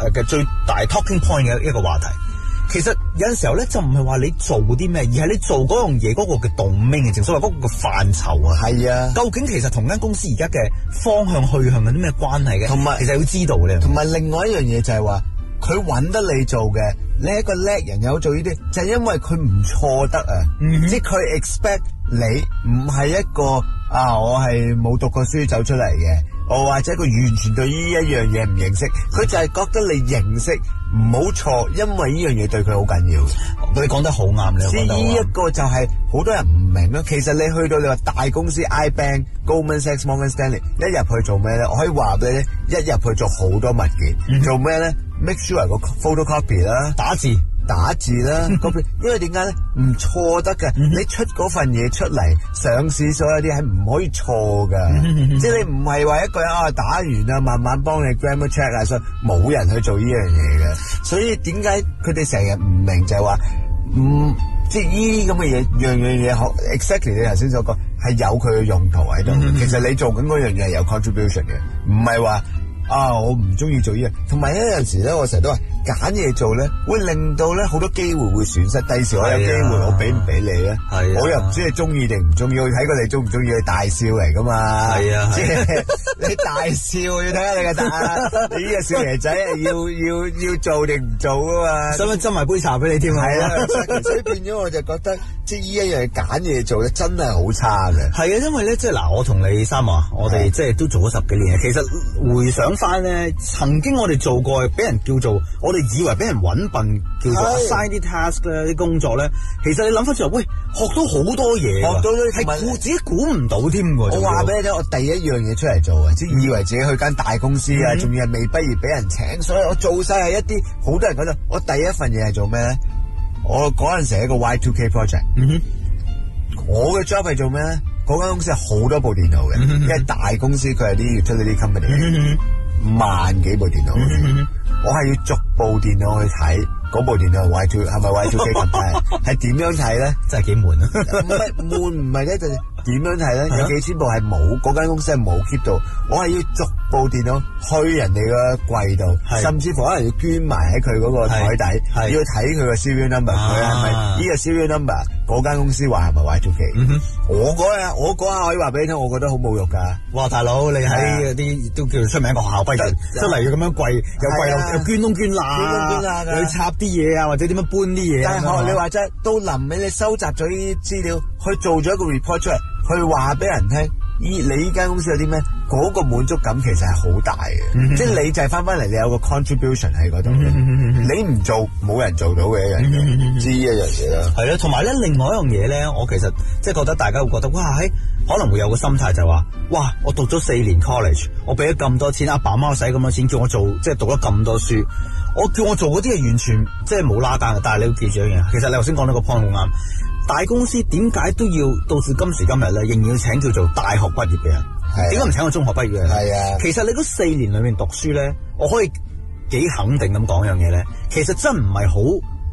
誒嘅最大 talking point 嘅一個話題。其實有陣時候咧，就唔係話你做啲咩，而係你做嗰樣嘢嗰個嘅 domain，正所謂嗰個範疇啊。係啊，究竟其實同間公司而家嘅方向去向有啲咩關係嘅？同埋其實要知道咧。 同埋另外一樣嘢就係話，佢揾得你做嘅，你係一個叻人有做呢啲，就係因為佢唔錯得啊。嗯、即係佢 expect 你唔係一個啊，我係冇讀過書走出嚟嘅，我或者佢完全對呢一樣嘢唔認識，佢就係覺得你認識。唔好錯，因為呢樣嘢對佢好緊要。 你講得好啱，你講得好啱。 呢一個就係好多人唔明咯。其實你去到你話大公司 iBank、Goldman Sachs、Morgan Stanley，一入去做咩咧？我可以話俾你咧，一入去做好多物件，嗯、做咩咧 ？Make sure 個 photocopy 啦，打字。打字啦，因為點解咧？唔錯得嘅，嗯、你出嗰份嘢出嚟，上市所有啲係唔可以錯噶，嗯、即係你唔係話一個人啊打完啊，慢慢幫你 grammar check 啊，所以冇人去做呢樣嘢嘅。所以點解佢哋成日唔明就係話，嗯，即係呢啲咁嘅嘢，樣樣嘢好 exactly 你頭先所講係有佢嘅用途喺度。嗯、其實你做緊嗰樣嘢係有 contribution 嘅，唔係話。啊！我唔中意做呢樣，同埋有陣時咧，我成日都話揀嘢做咧，會令到咧好多機會會損失。第時我有機會，我俾唔俾你咧？係，我又唔知你中意定唔中意，我睇過你中唔中意，你大笑嚟噶嘛？係啊，即係你大笑要睇下你嘅大，你呢個少爺仔要要要做定唔做噶嘛？ 使唔使斟埋杯茶俾你添啊？ 係啊，所以變咗我就覺得，即係呢一樣揀嘢做咧，真係好差嘅。 係啊，因為咧，即係嗱，我同你三華，我哋即係都做咗十幾年，其實回想翻咧，曾經我哋做過，俾人叫做，我哋以為俾人揾笨，叫做 assign 啲 task 咧，啲工作咧，其實你諗翻轉頭，喂，學到好多嘢，學到係估自己估唔到添喎。 我話俾你聽，我第一樣嘢出嚟做啊，即係以為自己去間大公司啊，仲、嗯、要係未畢業俾人請，所以我做晒係一啲好多人覺得，我第一份嘢係做咩咧？我嗰陣時係一個 Y two K project，、嗯、哼我嘅 job 係做咩咧？嗰間公司係好多部電腦嘅，嗯、因為大公司佢係啲 utility company，、嗯、萬幾部電腦，嗯、我係要逐部電腦去睇嗰部電腦 Y two 係咪 Y two K company， 係點樣睇咧？真係幾悶啊！唔係悶唔係咧，就點樣睇咧？有幾千部係冇，嗰間公司係冇 keep 到，我係要逐部電腦去人哋個櫃度，甚至乎可能要捐埋喺佢嗰個台底，要睇佢個 serial number，佢係咪呢個 serial number？嗰間公司話係咪 Y two K？、嗯、我嗰日我嗰下可以話俾你聽，我覺得好侮辱㗎。哇，大佬你喺啲都叫做出名嘅學校畢業出嚟要咁樣跪，又跪又又捐窿捐罅，又插啲嘢啊，或者點樣搬啲嘢。但係學你話齋，到臨尾你收集咗呢啲資料，去做咗一個 report 出嚟，去話俾人聽，咦，你呢間公司有啲咩？嗰、那個滿足感其實係好大嘅，嗯、即係你就係翻翻嚟，你有個 contribution 喺嗰度，嗯、你唔做冇人做到嘅一樣嘢，知一樣嘢啦。係咯，同埋咧，另外一樣嘢咧，我其實即係覺得大家會覺得，哇，喺可能會有個心態就係話，哇，我讀咗四年 college， 我俾咗咁多錢，阿爸阿媽使咁多錢，叫我做，即係讀咗咁多書，我叫我做嗰啲係完全即係冇拉單嘅。但係你要記住一樣嘢，其實你頭先講到個 point 好啱，大公司點解都要到至今時今日咧，仍然要請叫做大學畢業嘅人？點解唔請個中學畢業嘅人？係啊，其實你嗰四年裏面讀書咧，我可以幾肯定咁講樣嘢咧，其實真唔係好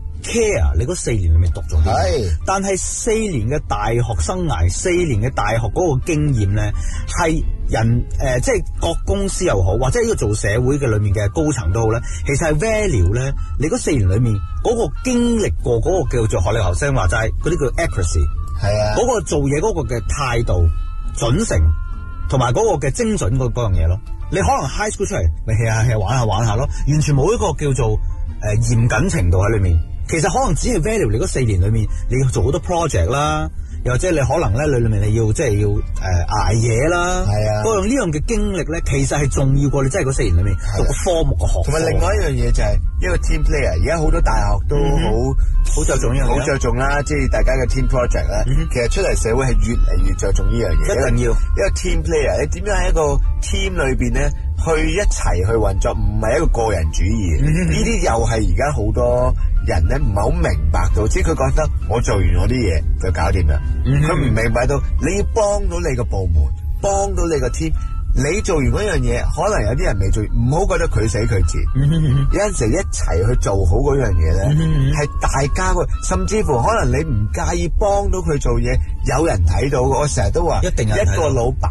care 你嗰四年裏面讀咗啲咩，但係四年嘅大學生涯，四年嘅大學嗰個經驗咧，係人誒、呃，即係各公司又好，或者呢個做社會嘅裏面嘅高層都好咧，其實係 value 咧，你嗰四年裏面嗰個經歷過嗰個叫做學你頭先話齋嗰啲叫 accuracy， 係啊，嗰個做嘢嗰個嘅態度、準誠同埋嗰個嘅精準嗰嗰樣嘢咯。你可能 high school 出嚟，咪 hea 下 hea 玩下玩下咯，完全冇一個叫做誒、呃、嚴謹程度喺裏面。其實可能只係 value 你嗰四年裏面，你要做好多 project 啦，又或者你可能咧裏裏面你要即係要誒捱夜啦，係啊，嗰樣呢樣嘅經歷咧，其實係重要過你真係嗰四年裏面讀個科目嘅學。同埋另外一樣嘢就係一個 team player，而家好多大學都好好着重呢樣嘢，好着重啦，即係大家嘅 team project 咧，其實出嚟社會係越嚟越着重呢樣嘢，一定要一個 team player，你點樣喺一個 team 裏邊咧去一齊去運作，唔係一個個人主義，呢啲又係而家好多人咧唔係好明白到，即係佢覺得我做完我啲嘢就搞掂啦，佢唔、嗯、明白到你要幫到你個部門，幫到你個 team， 你做完嗰樣嘢，可能有啲人未做，唔好覺得佢死佢賤，嗯、有陣時一齊去做好嗰樣嘢咧，係、嗯、大家個，甚至乎可能你唔介意幫到佢做嘢，有人睇到，我成日都話，一定有一個老闆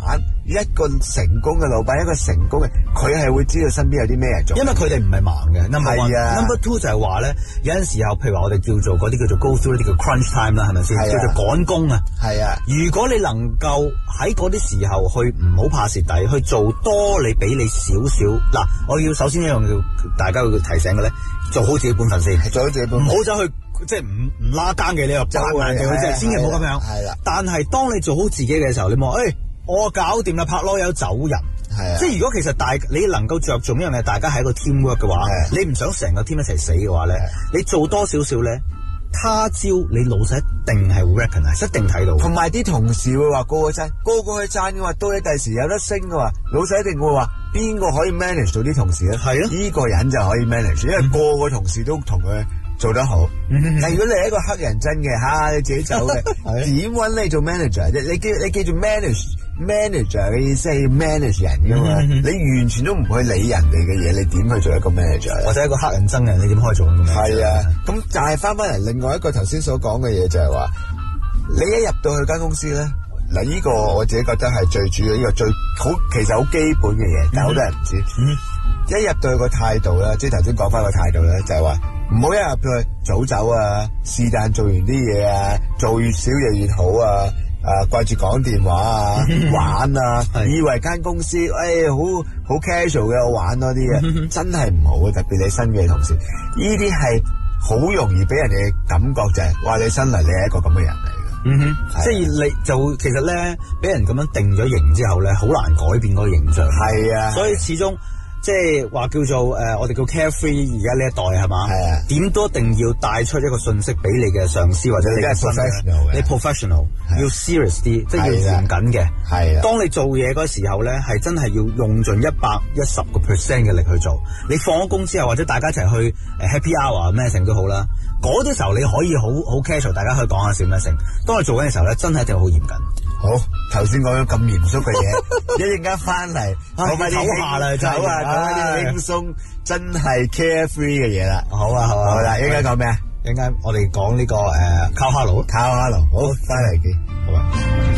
一個成功嘅老闆，一個成功嘅，佢係會知道身邊有啲咩人做， 因為佢哋唔係盲嘅。Number one， 係啊 number two 就係話咧，有陣時候，譬如話我哋叫做嗰啲叫做 go through 呢啲叫 crunch time 啦，係咪先？ 係啊叫做趕工啊。 係啊， 如果你能夠喺嗰啲時候去唔好怕蝕底，去做多你俾你少少。嗱，我要首先一樣要大家要提醒嘅咧，做好自己本分先， 做好自己本分， 唔好走去。即係唔唔拉更嘅，你又爭硬嘅，即係千祈唔好咁樣。 係啦， 但係當你做好自己嘅時候，你望，誒、欸，我搞掂啦，拍籮柚走人。 係啊， 即係如果其實大你能夠着重一樣嘢，大家係一個 teamwork 嘅話，你唔想成個 team 一齊死嘅話咧，你做多少少咧，他朝你老細一定係會 recognize，一定睇到。 同埋啲同事會話個個讚，個個去讚嘅話，到你第時有得升嘅話，老細一定會話邊個可以 manage 到啲同事咧？係啊，呢個人就可以 manage，因為個個同事都同佢做得好，但如果你係一個黑人憎嘅吓，你自己走嘅，點揾你做 manager 啫？你記你記住 manage manager 嘅意思係要 manage 人噶嘛？你完全都唔去理人哋嘅嘢，你點去做一個 manager？ 或者一個黑人憎嘅，你點可以做咁嘅？ 係啊，咁就係翻翻嚟另外一個頭先所講嘅嘢，就係話你一入到去間公司咧，嗱呢個我自己覺得係最主要，呢個最好，其實好基本嘅嘢，但好多人唔知。一入到去個態度咧，即係頭先講翻個態度咧，就係話。唔好一入到去早走啊！是但做完啲嘢啊，做越少嘢越好啊！啊，掛住講電話啊，玩啊，以為間公司誒好好 casual 嘅，我玩多啲嘢，真係唔好啊！特別你新嘅同事，呢啲係好容易俾人哋感覺就係、是，哇！你新嚟你係一個咁嘅人嚟嘅， 嗯哼，即係你就其實咧，俾人咁樣定咗型之後咧，好難改變嗰個形象。係啊，所以始終。即係話叫做誒、呃，我哋叫 carefree 而家呢一代係嘛？係啊，點都一定要帶出一個信息俾你嘅上司或者你嘅 professional，你 professional 要 serious 啲，即係要嚴謹嘅。係啊，當你做嘢嗰時候咧，係真係要用盡一百一十個 percent 嘅力去做。你放咗工之後，或者大家一齊去誒 happy hour 咩成都好啦，嗰啲時候你可以好好 casual， 大家可以講下笑咩成。當你做緊嘅時候咧，真係一定要好嚴謹。好，頭先講咗咁嚴肅嘅嘢，一陣間翻嚟，我快啲唞下啦，走啊，講啲輕鬆，真係 carefree 嘅嘢啦。好啊，好啊，好啦，一陣間講咩啊？一陣間我哋講呢個誒 Cow Hello，Cow Hello，好，翻嚟見，好啊。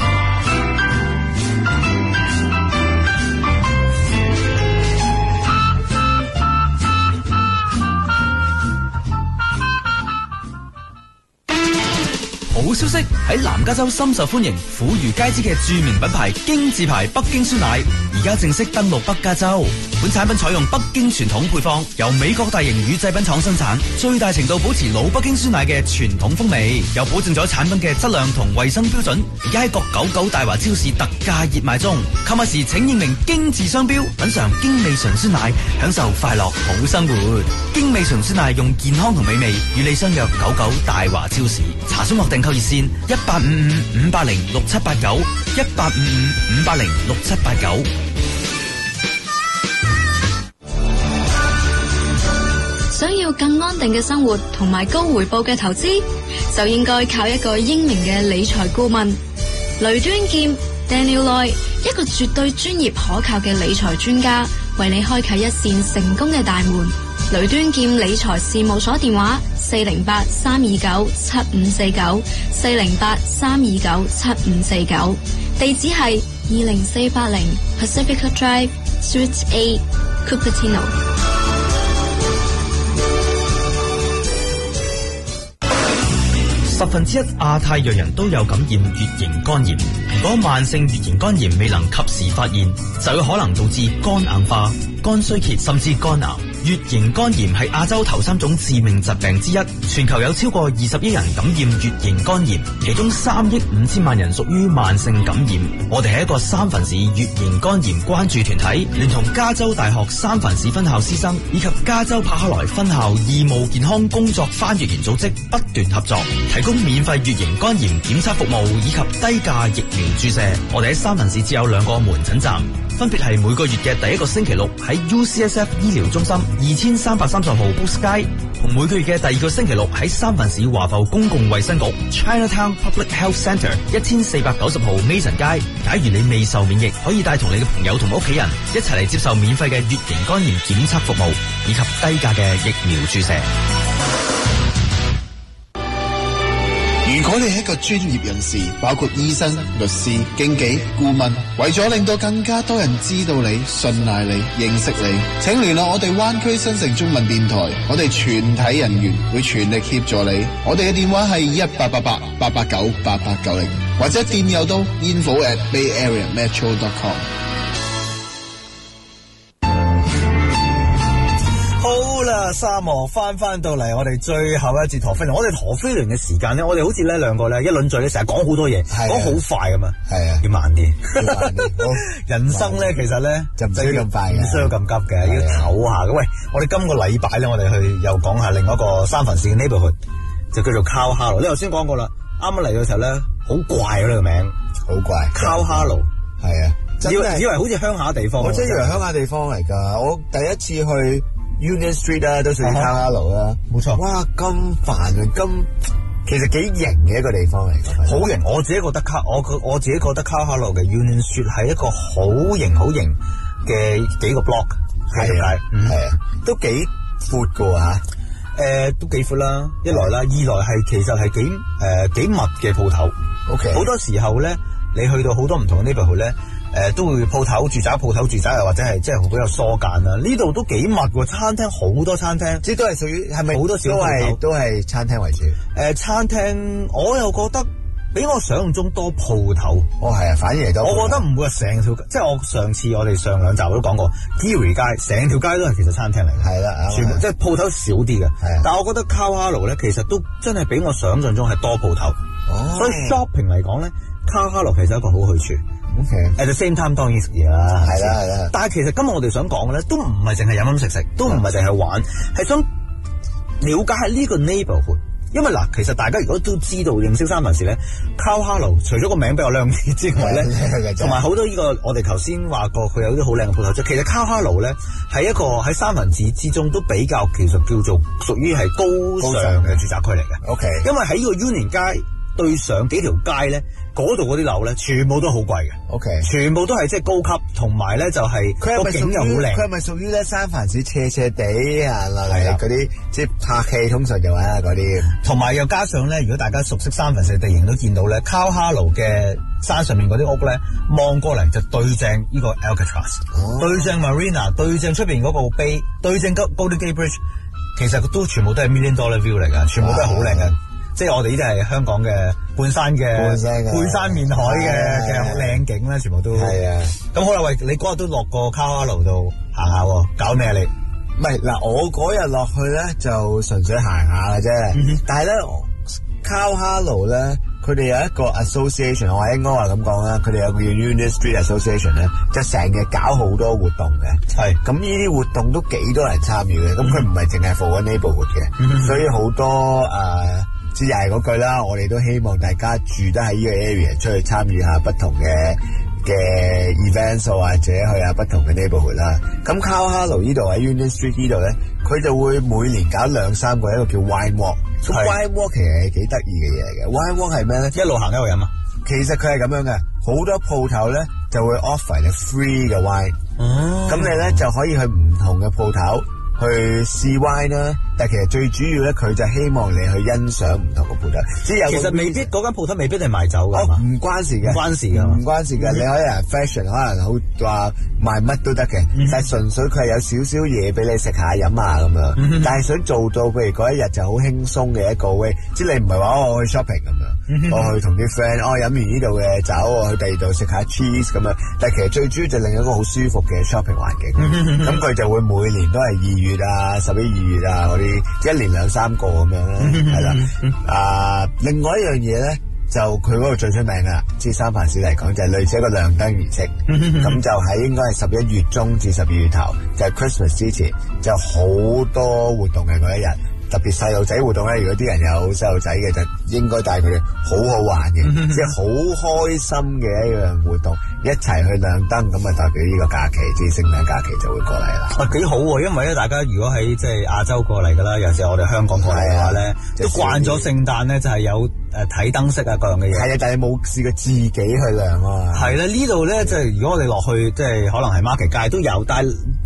好消息，喺南加州深受歡迎、婦孺皆知嘅著名品牌京字牌北京酸奶，而家正式登陸北加州。本產品採用北京傳統配方，由美國大型乳製品廠生產，最大程度保持老北京酸奶嘅傳統風味，又保證咗產品嘅質量同衛生標準。而家喺各九九大華超市特價熱賣中，購物時請認明京字商標，品嘗京味純酸奶，享受快樂好生活。京味純酸奶用健康同美味與你相約九九大華超市，查詢或訂購熱線一八五五五八零六七八九，一八五五五八零六七八九。 想要更安定嘅生活同埋高回報嘅投資，就應該靠一個英明嘅理財顧問雷端劍 Daniel Loy， 一個絕對專業可靠嘅理財專家，為你開啟一扇成功嘅大門。雷端劍理財事務所電話四零八三二九七五四九四零八三二九七五四九，地址係二零四八零 Pacifica Drive Suite A Cupertino。 十分之一亞太裔人都有感染乙型肝炎，如果慢性乙型肝炎未能及時發現，就有可能導致肝硬化、肝衰竭甚至肝癌。乙型肝炎係亞洲頭三種致命疾病之一，全球有超過二十億人感染乙型肝炎，其中三億五千萬人屬於慢性感染。我哋係一個三藩市乙型肝炎關注團體，聯同加州大學三藩市分校師生以及加州柏克萊分校義務健康工作翻譯員組織不斷合作，提供免費乙型肝炎檢測服務以及低價疫苗注射。我哋喺三藩市只有兩個門診站，分別係每個月嘅第一個星期六喺 U C S F 醫療中心二千三百三十號 Boost 街，同每個月嘅第二個星期六喺三藩市華埠公共衛生局 Chinatown Public Health Center 一千四百九十號 Mason 街。假如你未受免疫，可以帶同你嘅朋友同屋企人一齊嚟接受免費嘅乙型肝炎檢測服務以及低價嘅疫苗注射。 如果你係一個專業人士，包括醫生、律師、經紀、顧問，為咗令到更加多人知道你、信賴你、認識你，請聯絡我哋灣區新城中文電台，我哋全體人員會全力協助你。我哋嘅電話係一八八八八八九八八九零，或者電郵到 info at bay area metro dot com。 好啦，沙漠翻翻到嚟，我哋最後一節陀飛輪。我哋陀飛輪嘅時間咧，我哋好似咧兩個咧一輪嘴咧，成日講好多嘢，講好快㗎嘛。係啊，要慢啲。人生咧，其實咧就唔需要咁快嘅， 唔需要咁急嘅，要唞下嘅。喂，我哋今個禮拜咧，我哋去又講下另外一個三藩市嘅 neighborhood，就叫做 Cow Hollow。你頭先講過啦，啱啱嚟嘅時候咧，好怪啊呢個名， 好怪。 Cow Hollow 係啊， 以為以為好似鄉下地方， 我真係以為鄉下地方嚟㗎。我第一次去Union Street 啊，都屬於 Cow Hollow 啦， 冇錯。 哇，咁煩啊，咁其實幾型嘅一個地方嚟㗎， 好型。我自己覺得卡，我我自己覺得 Cow Hollow 嘅 Union Street 係一個好型好型嘅幾個 block， 係啊， 係啊，都幾闊㗎嚇。 誒，都幾闊啦，一來啦，二來係其實係幾誒幾密嘅鋪頭。 OK， 好多時候咧，你去到好多唔同嘅 neighborhood 咧。誒、呃，都會鋪頭、住宅、鋪頭、住宅，又或者係即係好有疏間啦。呢度都幾密喎，餐廳好多餐廳， 即係都係屬於係咪好多小鋪頭？ 都係都係餐廳為主。誒、 呃，餐廳我又覺得比我想象中多鋪頭。 哦，係啊，反而係多。 我覺得唔會話成條，即係我上次我哋上兩集我都講過 Geary 街，成條街都係其實餐廳嚟嘅。 係啦， 全部即係鋪頭少啲嘅。係，但係我覺得 Cow Hollow 咧，其實都真係比我想象中係多鋪頭。哦，所以 shopping 嚟講咧，Cow Hollow 其實係一個好去處。 Okay. At the same time 當然食嘢啦， 係啦係啦。 但係其實今日我哋想講嘅咧，都唔係淨係飲飲食食，都唔係淨係玩，係想了解下呢個 neighborhood。因為嗱，其實大家如果都知道認識三藩市咧 ，Cow Hollow 除咗個名比較靚啲之外咧，同埋好多呢、這個我哋頭先話過佢有啲好靚嘅鋪頭。其實 Cow Hollow 咧係一個喺三藩市之中都比較其實叫做屬於係高尚嘅住宅區嚟嘅。 OK， 因為喺呢個 Union 街對上幾條街咧。嗰度嗰啲樓咧，全部都好貴嘅。 OK， 全部都係即係高級，同埋咧就係個景又好靚。 佢係咪屬於咧三藩市斜斜地啊？嗱，嗰啲即係拍戲通常就係嗰啲。 同埋又加上咧，如果大家熟悉三藩市地形都見到咧 ，Cow Hollow 嘅山上面嗰啲屋咧，望過嚟就對正呢個 Alcatraz，、哦、對正 Marina， 對正出邊嗰個 Bay， 對正 Golden Gate Bridge， 其實都全部都係 Million Dollar View 嚟㗎，全部都係好靚嘅。即係我哋呢啲係香港嘅半山嘅半山面海嘅嘅靚景啦，全部都係啊。咁好啦，喂，你嗰日都落過 Cow Hollow 度行下喎，搞咩啊你？ 唔係嗱，我嗰日落去咧就純粹行下嘅啫。嗯、但係咧 Cow Hollow 咧，佢哋有一個 association， 我應該話咁講啦，佢哋有個叫 Union Street Association 咧，就成日搞好多活動嘅。係咁呢啲活動都幾多人參與嘅。咁佢唔係淨係 for neighborhood 嘅，嗯、所以好多誒。呃即又係嗰句啦，我哋都希望大家住得喺呢個 area 出去參與下不同嘅嘅 events 或者去下不同嘅 neighborhood 啦。咁 Cow Hollow 呢度喺 Union Street 呢度咧，佢就會每年搞兩三個，一個叫 Wine Walk。Wine Walk 其實係幾得意嘅嘢嘅。Wine Walk 係咩咧？ 一路行一路飲啊！ 其實佢係咁樣嘅，好多鋪頭咧就會 offer 你 free 嘅 wine。哦，咁你咧就可以去唔同嘅鋪頭去試 wine 啦，但係其實最主要咧，佢就希望你去欣賞唔同嘅鋪頭。即係其實未必嗰間鋪頭未必係賣酒㗎， 唔關事嘅， 唔關事嘅， 唔關事嘅。嗯、你可以係 fashion， 可能好話賣乜都得嘅，嗯、但係純粹佢係有少少嘢俾你食下飲下咁樣。嗯、但係想做到譬如嗰一日就好輕鬆嘅一個 way，即係你唔係話我去 shopping 咁樣，嗯、我去同啲 friend， 我飲完呢度嘅酒，我去第二度食下 cheese 咁樣。但係其實最主要就另一個好舒服嘅 shopping 環境。咁佢、嗯、就會每年都係二月啊、十一二月啊嗰啲，一年兩三個咁樣啦，係啦。啊，另外一樣嘢咧，就佢嗰度最出名噶，即係三藩市嚟講就係類似一個亮燈儀式。咁就喺應該係十一月中至十二月頭，就係 Christmas 之前，就好多活動嘅嗰一日。特別細路仔活動咧，如果啲人有細路仔嘅，就應該帶佢哋好好玩嘅，即係好開心嘅一樣活動，一齊去亮燈，咁啊代表呢個假期，即係聖誕假期就會過嚟啦。 啊，幾好喎！因為咧，大家如果喺即係亞洲過嚟噶啦，尤其是我哋香港過嚟嘅話咧，都慣咗聖誕咧，就係有誒睇燈飾啊各樣嘅嘢。 係啊，但係冇試過自己去亮啊。 係啦，呢度咧即係如果我哋落去，即係可能係 market 街都有，但係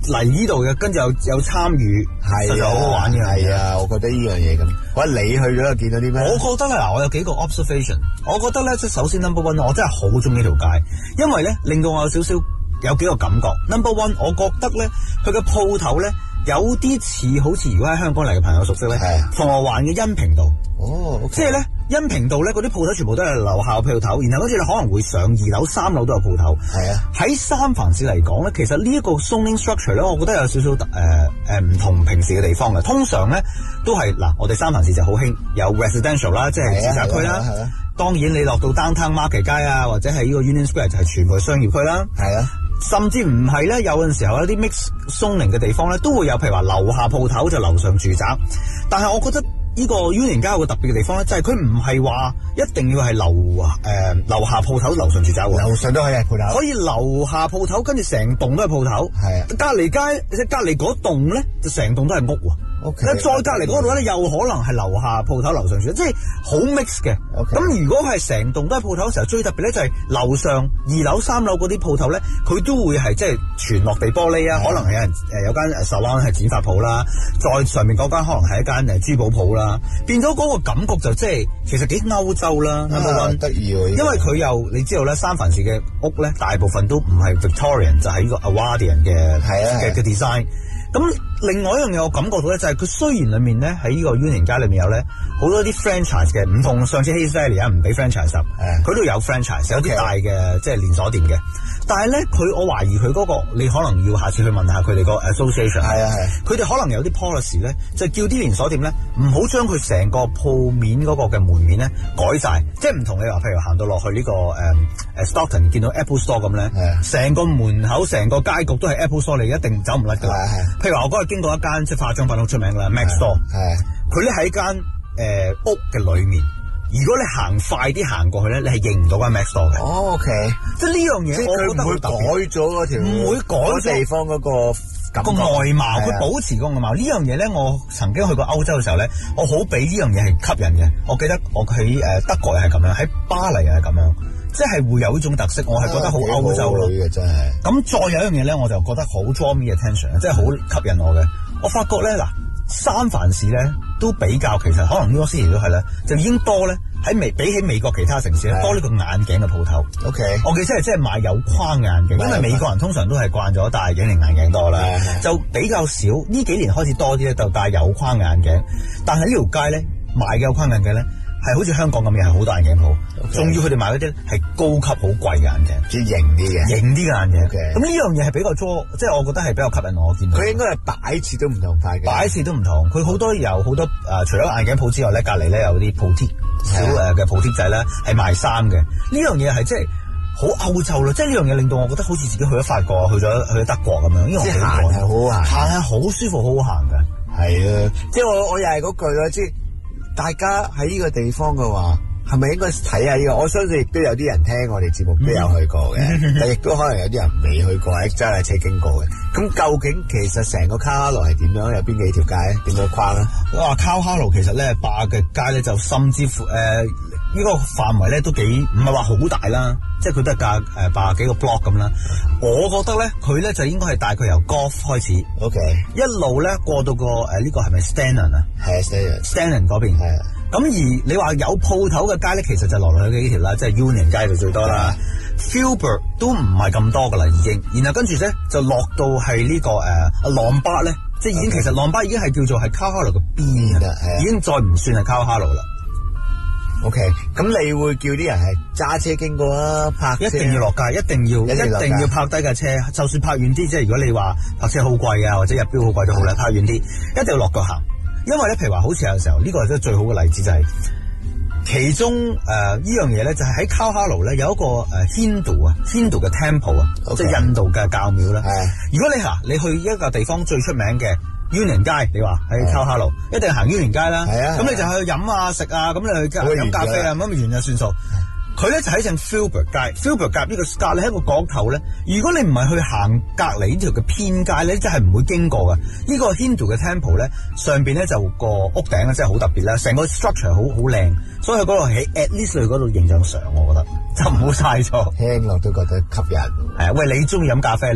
嚟呢度嘅，跟住有有參與，實在好好玩嘅。 係啊，我覺得呢樣嘢咁。喂，你去咗又見到啲咩？ 我覺得咧，嗱，我有幾個 observation。我覺得咧，即係首先 number one，我真係好中意呢條街，因為咧令到我有少少有幾個感覺。number one，我覺得咧佢嘅鋪頭咧有啲似好似如果喺香港嚟嘅朋友熟悉咧，鳳凰環嘅恩平道。 哦， okay. 即係咧，恩平道咧嗰啲鋪頭全部都係樓下鋪頭，然後跟住你可能會上二樓、三樓都有鋪頭。 係啊，喺三藩市嚟講咧，其實呢一個 zoning structure 咧，我覺得有少少誒誒唔同平時嘅地方嘅。通常咧都係嗱，我哋三藩市就好興有 residential 啦，即係住宅區啦。係啊，當然你落到 downtown Market 街啊，或者係呢個 Union Square 就係全部商業區啦。 係啊。 甚至唔係咧，有陣時候有啲 mix zoning 嘅地方咧，都會有譬如話樓下鋪頭就樓上住宅。但係我覺得呢個 Union 街有個特別嘅地方咧，就係佢唔係話一定要係樓誒樓下鋪頭樓上住宅喎， 樓上都可以係鋪頭， 可以樓下鋪頭跟住成棟都係鋪頭。係啊，隔離街即係隔離嗰棟咧，就成棟都係屋喎。 Okay, 再隔離嗰度咧，又可能係樓下鋪頭樓上住宅，即係好 mix 嘅。咁 Okay. 如果係成棟都係鋪頭嘅時候，最特別咧就係樓上二樓、三樓嗰啲鋪頭咧，佢都會係即係全落地玻璃啊，可能係有人誒有間 salon 係剪髮鋪啦，再上面嗰間可能係一間誒珠寶鋪啦，變咗嗰個感覺就即係其實幾歐洲啦。 啊，得意喎！ 因為佢又你知道咧，三藩市嘅屋咧大部分都唔係 Victorian， 就係呢個 Edwardian 嘅嘅嘅 design。咁另外一樣嘢我感覺到咧，就係佢雖然裏面咧喺呢個 Union 街裏面有咧好多啲 franchise 嘅，唔同上次 Hayes Valley 啊，唔俾 franchise 入，佢都有 franchise， 有啲大嘅即係連鎖店嘅。但係咧，佢我懷疑佢嗰個，你可能要下次去問下佢哋個 association。係啊係。佢哋可能有啲 policy 咧，就叫啲連鎖店咧唔好將佢成個鋪面嗰個嘅門面咧改晒，即係唔同你話，譬如行到落去呢個誒誒 Stockton 見到 Apple Store 咁咧，成個門口成個街局都係 Apple Store，你一定走唔甩㗎啦。譬如話我嗰日經過一間即係化妝品好出名㗎啦 Mac Store，佢咧喺間誒屋嘅裏面。如果你行快啲行過去咧，你係認唔到間 Mac Store 嘅。 哦 ，OK， 即係呢樣嘢，我覺得唔會改咗嗰條， 唔會改咗地方嗰個個外貌，佢保持個外貌。呢樣嘢咧，我曾經去過歐洲嘅時候咧，我好俾呢樣嘢係吸引嘅。我記得我喺誒德國又係咁樣，喺巴黎又係咁樣，即係會有呢種特色。我係覺得好歐洲咯。 真係。咁再有一樣嘢咧，我就覺得好 draw me attention，即係好吸引我嘅。我發覺咧嗱。三藩市咧都比較，其實可能 New York City 都係咧，就已經多咧喺美比起美國其他城市咧多呢個眼鏡嘅鋪頭。OK，我記得係即係賣有框嘅眼鏡，因為美國人通常都係慣咗戴隱形眼鏡多啦，就比較少。呢幾年開始多啲咧，就戴有框嘅眼鏡。但係呢條街咧賣嘅有框眼鏡咧係好似香港咁嘅，係好多眼鏡鋪，仲要佢哋賣嗰啲係高級好貴嘅眼鏡， 即係型啲嘅， 型啲嘅眼鏡。咁呢樣嘢係比較多，即係我覺得係比較吸引我見到。 佢應該係擺設都唔同塊嘅， 擺設都唔同。佢好多有好多誒、呃，除咗眼鏡鋪之外咧，隔離咧有啲鋪貼小誒嘅鋪貼仔咧係賣衫嘅。呢樣嘢係即係好歐洲咯，即係呢樣嘢令到我覺得好似自己去咗法國、去咗去咗德國咁樣。因為行係好行， 行係好舒服，好好行嘅。 係啊，即係我我又係嗰句啦，即係。大家喺呢個地方嘅話，係咪應該睇下呢個？我相信亦都有啲人聽我哋節目都有去過嘅，嗯、但亦都可能有啲人未去過，喺揸架車經過嘅。咁究竟其實成個卡哈羅係點樣？有邊幾條街？點樣框咧？ 我話卡哈羅其實咧霸嘅街咧就甚至乎誒呢、呃這個範圍咧都幾唔係話好大啦，即係佢都係架誒霸幾個 block 咁啦。我覺得咧佢咧就應該係大概由 Golf 開始 ，OK， 一路咧過到個誒呢、呃這個係咪 Stanton 啊？ 係 Stanton，Stanton 嗰邊係。咁而你話有鋪頭嘅街咧，其實就來來去去幾條啦，即係 Union 街就最多啦 ，Filbert 都唔係咁多噶啦已經。然後跟住咧就落到係呢、這個誒朗巴咧，即係已經 Okay. 其實朗巴已經係叫做係卡哈羅嘅邊嘅，嗯、已經再唔算係卡哈羅啦。 OK，咁你會叫啲人係揸車經過啊？泊車一定要落街，一定要一定要，一定要泊低架車，就算泊遠啲，即係如果你話泊車好貴啊，或者入標好貴都好啦，泊遠啲，一定要落腳行。因為咧，譬如話，好似有時候呢、這個係真係最好嘅例子，就係、是、其中誒、呃、呢樣嘢咧，就係喺卡哈羅咧有一個誒 Hindu 啊 Hindu 嘅 temple 啊，okay. 即係印度嘅教廟啦。係，如果你嚇你去一個地方最出名嘅 Union 街，你話喺卡哈羅，一定行 Union 街啦。係啊，咁你就去飲啊食啊，咁你去飲咖啡啊，咁完就算數。佢咧就喺正 Filbert 街 ，Filbert 街呢個隔離喺個角頭咧。如果你唔係去行隔離呢條嘅偏街咧，真係唔會經過嘅。呢個 Hindu 嘅 temple 咧，上邊咧就個屋頂咧真係好特別啦，成個 structure 好好靚，所以喺嗰度喺 at least 去嗰度影張相，我覺得就唔好嘥咗。 聽落都覺得吸引。 係啊，喂，你中意飲咖啡，你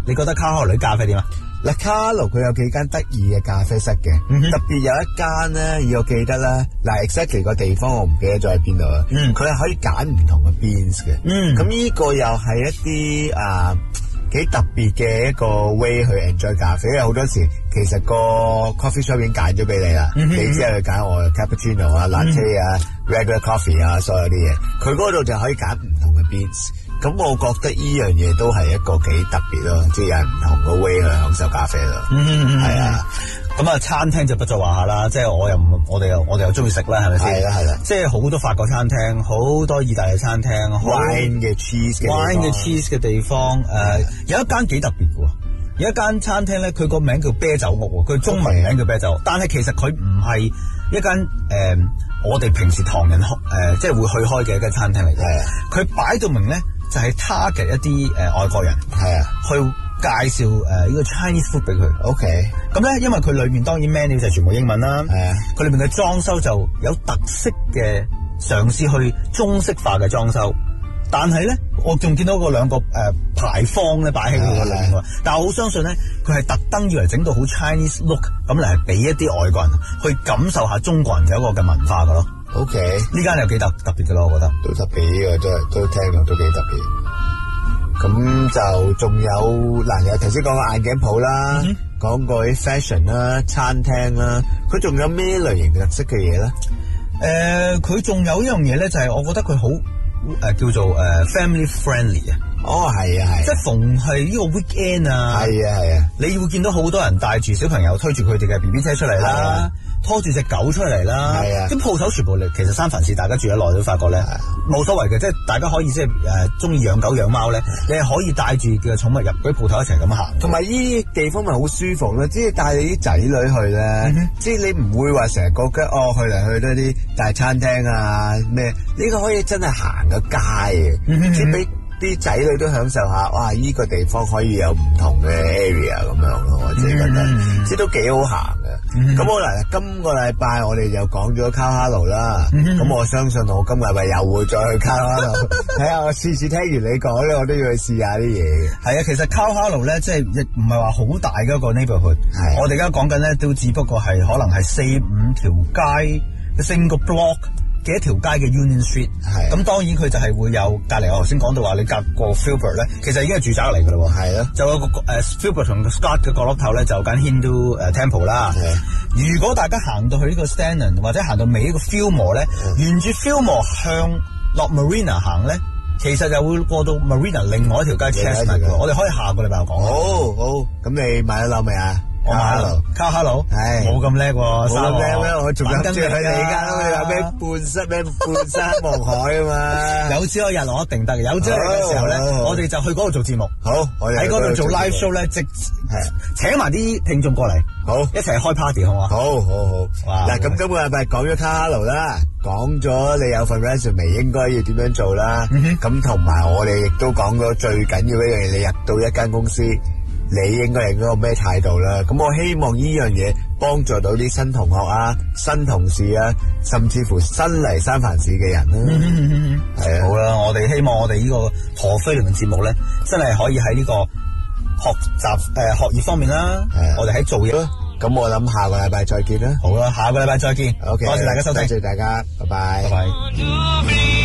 你覺得卡哈羅咖啡點啊？ 嗱，卡羅佢有幾間得意嘅咖啡室嘅，嗯、特別有一間咧，我記得啦。嗱 ，exactly 個地方我唔記得咗喺邊度啦。嗯，佢係可以揀唔同嘅 beans 嘅。嗯，咁呢個又係一啲啊幾特別嘅一個 way 去 enjoy 咖啡，因為好多時其實個 coffee shop 已經揀咗俾你啦，嗯、你之後去揀我 cappuccino 啊、latte 啊、嗯、regular coffee 啊，所有啲嘢，佢嗰度就可以揀唔同嘅 beans。咁我覺得呢樣嘢都係一個幾特別咯，即係有唔同嘅 way 去享受咖啡咯。嗯嗯嗯，係啊。 咁啊，餐廳就不在話下啦，即係我又唔，我哋又我哋又中意食啦，係咪先？係啦係啦。即係好多法國餐廳，好多意大利餐廳 ，wine 嘅 cheese 嘅 wine 嘅 cheese 嘅地方，誒、呃，有一間幾特別嘅喎，有一間餐廳咧，佢個名叫啤酒屋，佢中文名叫啤酒屋，但係其實佢唔係一間誒、呃，我哋平時唐人誒、呃，即係會去開嘅一間餐廳嚟嘅。佢擺到明咧。就係 target 一啲誒、呃、外國人，係啊，去介紹誒呢、呃這個 Chinese food 俾佢。OK，咁咧，因為佢裏面當然 menu 就全部英文啦，係啊，佢裏面嘅裝修就有特色嘅嘗試去中式化嘅裝修，但係咧，我仲見到嗰兩個誒、呃、牌坊咧擺喺佢個裏面喎，但係我好相信咧，佢係特登要嚟整到好 Chinese look，咁嚟俾一啲外國人去感受下中國人嘅一個嘅文化噶咯。O K， 呢間又幾特特別嘅咯，我覺得都特別嘅，都係都聽落都幾特別。咁就仲有嗱，有頭先講個眼鏡鋪啦，講、嗯、過啲 fashion 啦、餐廳啦，佢仲有咩類型特色嘅嘢咧？誒、 呃，佢仲有一樣嘢咧，就係我覺得佢好誒叫做誒、呃、family friendly 啊。 哦，係啊，係、啊。 即係逢係呢個 weekend 啊， 係啊，係啊， 你會見到好多人帶住小朋友推住佢哋嘅 B B 車出嚟啦。拖住隻狗出嚟啦，係啊！啲鋪頭全部嚟，其實三藩市大家住得耐都發覺咧，冇所謂嘅，即係大家可以即係誒中意養狗養貓咧，你係可以帶住嘅寵物入嗰啲鋪頭一齊咁行。同埋呢啲地方咪好舒服咯，即係帶你啲仔女去咧，嗯、即係你唔會話成日覺得哦去嚟去都啲大餐廳啊咩，呢、呢個可以真係行個街嘅，嗯、即係俾啲仔女都享受下，哇！呢、呢個地方可以有唔同嘅 area 咁樣咯，我自己覺得，嗯、即係都幾好行嘅。咁我嗱，今個禮拜我哋就講咗卡哈盧啦，咁、嗯、我相信我今個禮拜又會再去卡哈盧，睇下我次次聽完你講咧，我都要去試下啲嘢嘅。係啊，其實卡哈盧咧，即係亦唔係話好大嘅一個 neighborhood，我哋而家講緊咧，都只不過係可能係四五條街，single block。嘅一條街嘅 Union Street，咁當然佢就係會有隔離。我頭先講到話你隔過 Filbert 咧，其實已經係住宅嚟㗎啦喎。係咯，就有個誒 Filbert 同 Scott 嘅角落頭咧，就有間 Hindu 誒 Temple 啦。如果大家行到去呢個 Stanton 或者行到尾呢個 Fillmore 咧，沿住 Fillmore 向落 Marina 行咧，其實就會過到 Marina 另外一條街 Chestnut 嘅。我哋可以下個禮拜又講。好，好，咁你買咗樓未啊？我買咗卡哈盧，係冇咁叻喎，冇咁叻咩？我仲諗住去你間，你話咩半山咩半山望海啊嘛？有朝一日我一定得嘅，有朝一日嘅時候咧，我哋就去嗰度做節目。好，我哋喺嗰度做 live show 咧，即係請埋啲聽眾過嚟，好一齊開 party 好嘛？好好好。嗱，咁今個禮拜講咗卡哈盧啦，講咗你有份 resume 應該要點樣做啦，咁同埋我哋亦都講咗最緊要一樣嘢，你入到一間公司。你應該係嗰個咩態度啦？咁我希望呢樣嘢幫助到啲新同學啊、新同事啊，甚至乎新嚟三藩市嘅人啦。係啊，好啦，我哋希望我哋呢個何飛龍嘅節目咧，真係可以喺呢個學習誒、呃、學業方面啦。我哋喺做嘢。咁我諗下個禮拜再見啦。好啦，下個禮拜再見。OK，多謝大家收聽，多謝大家，拜拜，拜拜。